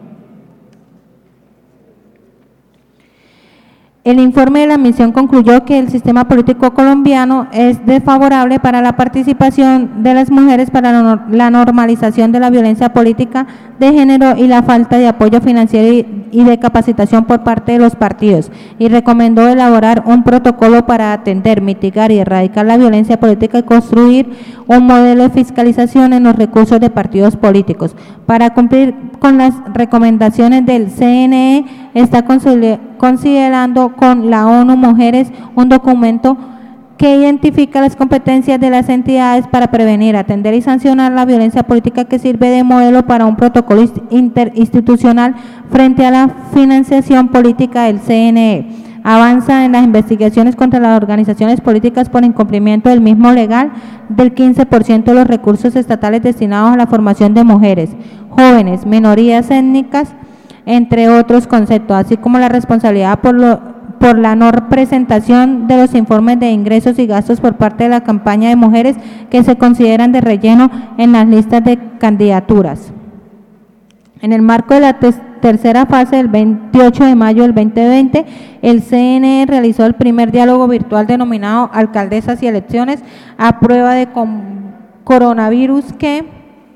El informe de la misión concluyó que el sistema político colombiano es desfavorable para la participación de las mujeres, para la normalización de la violencia política de género y la falta de apoyo financiero y de capacitación por parte de los partidos, y recomendó elaborar un protocolo para atender, mitigar y erradicar la violencia política y construir un modelo de fiscalización en los recursos de partidos políticos. Para cumplir con las recomendaciones del C N E, está considerando con la ONU Mujeres un documento que identifica las competencias de las entidades para prevenir, atender y sancionar la violencia política, que sirve de modelo para un protocolo interinstitucional frente a la financiación política del C N E. Avanza en las investigaciones contra las organizaciones políticas por incumplimiento del mismo legal del quince por ciento de los recursos estatales destinados a la formación de mujeres, jóvenes, minorías étnicas, entre otros conceptos, así como la responsabilidad por, lo, por la no presentación de los informes de ingresos y gastos por parte de la campaña de mujeres que se consideran de relleno en las listas de candidaturas. En el marco de la tercera fase del veintiocho de mayo del veinte veinte, el C N E realizó el primer diálogo virtual denominado Alcaldesas y Elecciones a prueba de coronavirus, que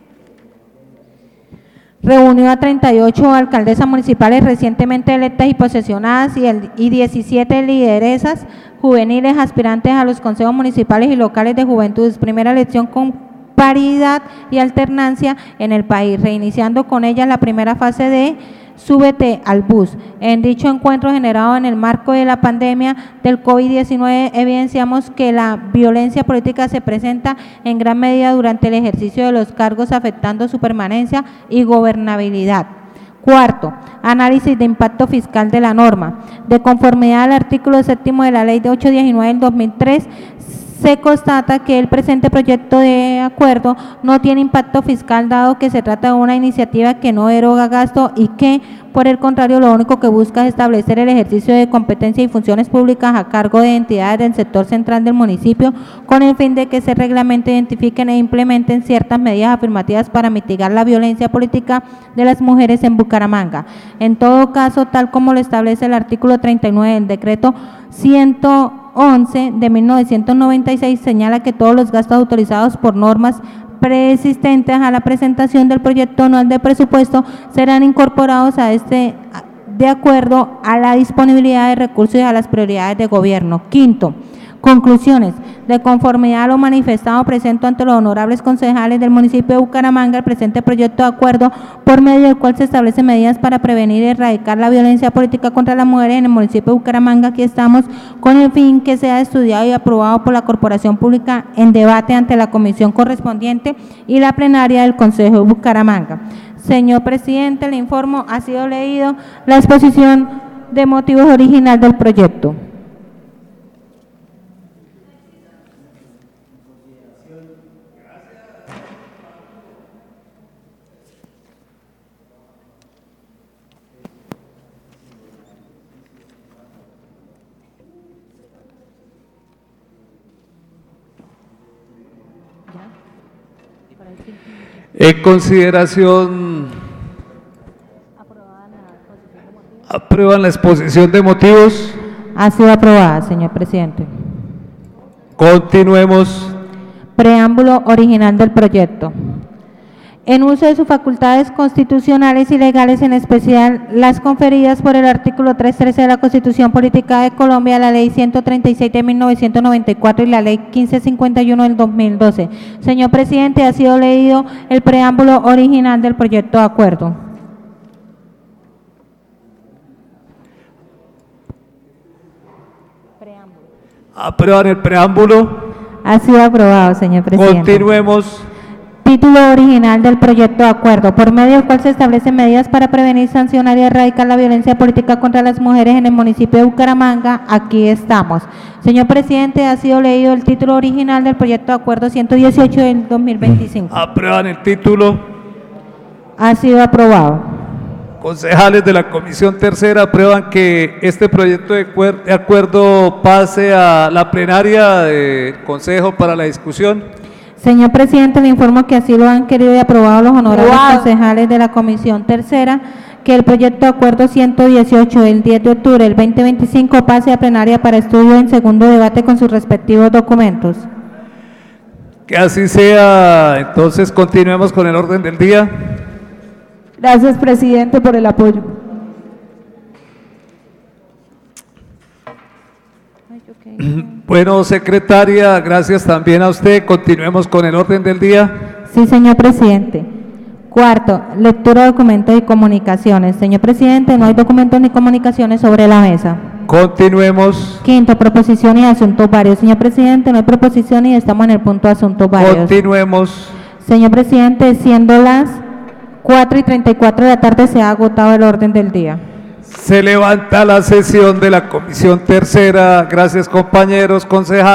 reunió a treinta y ocho alcaldesas municipales recientemente electas y posesionadas y, el, y diecisiete lideresas juveniles aspirantes a los consejos municipales y locales de juventudes. Primera elección con paridad y alternancia en el país, reiniciando con ella la primera fase de Súbete al bus. En dicho encuentro generado en el marco de la pandemia del COVID diecinueve, evidenciamos que la violencia política se presenta en gran medida durante el ejercicio de los cargos, afectando su permanencia y gobernabilidad. Cuarto, análisis de impacto fiscal de la norma. De conformidad al artículo séptimo de la Ley de ochocientos diecinueve del dos mil tres, se constata que el presente proyecto de acuerdo no tiene impacto fiscal, dado que se trata de una iniciativa que no eroga gasto y que, por el contrario, lo único que busca es establecer el ejercicio de competencia y funciones públicas a cargo de entidades del sector central del municipio, con el fin de que se reglamente identifiquen e implementen ciertas medidas afirmativas para mitigar la violencia política de las mujeres en Bucaramanga. En todo caso, tal como lo establece el artículo treinta y nueve del decreto ciento once de mil novecientos noventa y seis, señala que todos los gastos autorizados por normas preexistentes a la presentación del proyecto anual de presupuesto serán incorporados a este de acuerdo a la disponibilidad de recursos y a las prioridades de gobierno. Quinto, conclusiones. De conformidad a lo manifestado, presento ante los honorables concejales del municipio de Bucaramanga el presente proyecto de acuerdo por medio del cual se establecen medidas para prevenir y erradicar la violencia política contra las mujeres en el municipio de Bucaramanga. Aquí estamos con el fin que sea estudiado y aprobado por la Corporación Pública en debate ante la comisión correspondiente y la plenaria del Consejo de Bucaramanga. Señor presidente, le informo, ha sido leído la exposición de motivos original del proyecto. En consideración, aprueban la exposición de motivos. Ha sido aprobada, señor presidente. Continuemos. Preámbulo original del proyecto. En uso de sus facultades constitucionales y legales, en especial las conferidas por el artículo trescientos trece de la Constitución Política de Colombia, la Ley ciento treinta y seis de mil novecientos noventa y cuatro y la Ley quince cincuenta y uno del dos mil doce. Señor presidente, ha sido leído el preámbulo original del proyecto de acuerdo. Preámbulo. Aprueban el preámbulo. Ha sido aprobado, señor presidente. Continuemos. Título original del proyecto de acuerdo, por medio del cual se establecen medidas para prevenir, sancionar y erradicar la violencia política contra las mujeres en el municipio de Bucaramanga. Aquí estamos. Señor presidente, ha sido leído el título original del proyecto de acuerdo ciento dieciocho del dos mil veinticinco. Aprueban el título. Ha sido aprobado. Concejales de la Comisión Tercera aprueban que este proyecto de acuerdo pase a la plenaria del Consejo para la discusión. Señor presidente, le informo que así lo han querido y aprobado los honorables Wow. concejales de la Comisión Tercera, que el proyecto de acuerdo ciento dieciocho del diez de octubre del veinte veinticinco pase a plenaria para estudio en segundo debate con sus respectivos documentos. Que así sea. Entonces continuemos con el orden del día. Gracias, presidente, por el apoyo. Bueno, secretaria, gracias también a usted. Continuemos con el orden del día. Sí, señor presidente. Cuarto, lectura de documentos y comunicaciones. Señor presidente, no hay documentos ni comunicaciones sobre la mesa. Continuemos. Quinto, proposiciones y asuntos varios. Señor presidente, no hay proposiciones y estamos en el punto de asuntos varios. Continuemos. Señor presidente, siendo las cuatro y treinta y cuatro de la tarde, se ha agotado el orden del día. Se levanta la sesión de la Comisión Tercera. Gracias, compañeros concejales.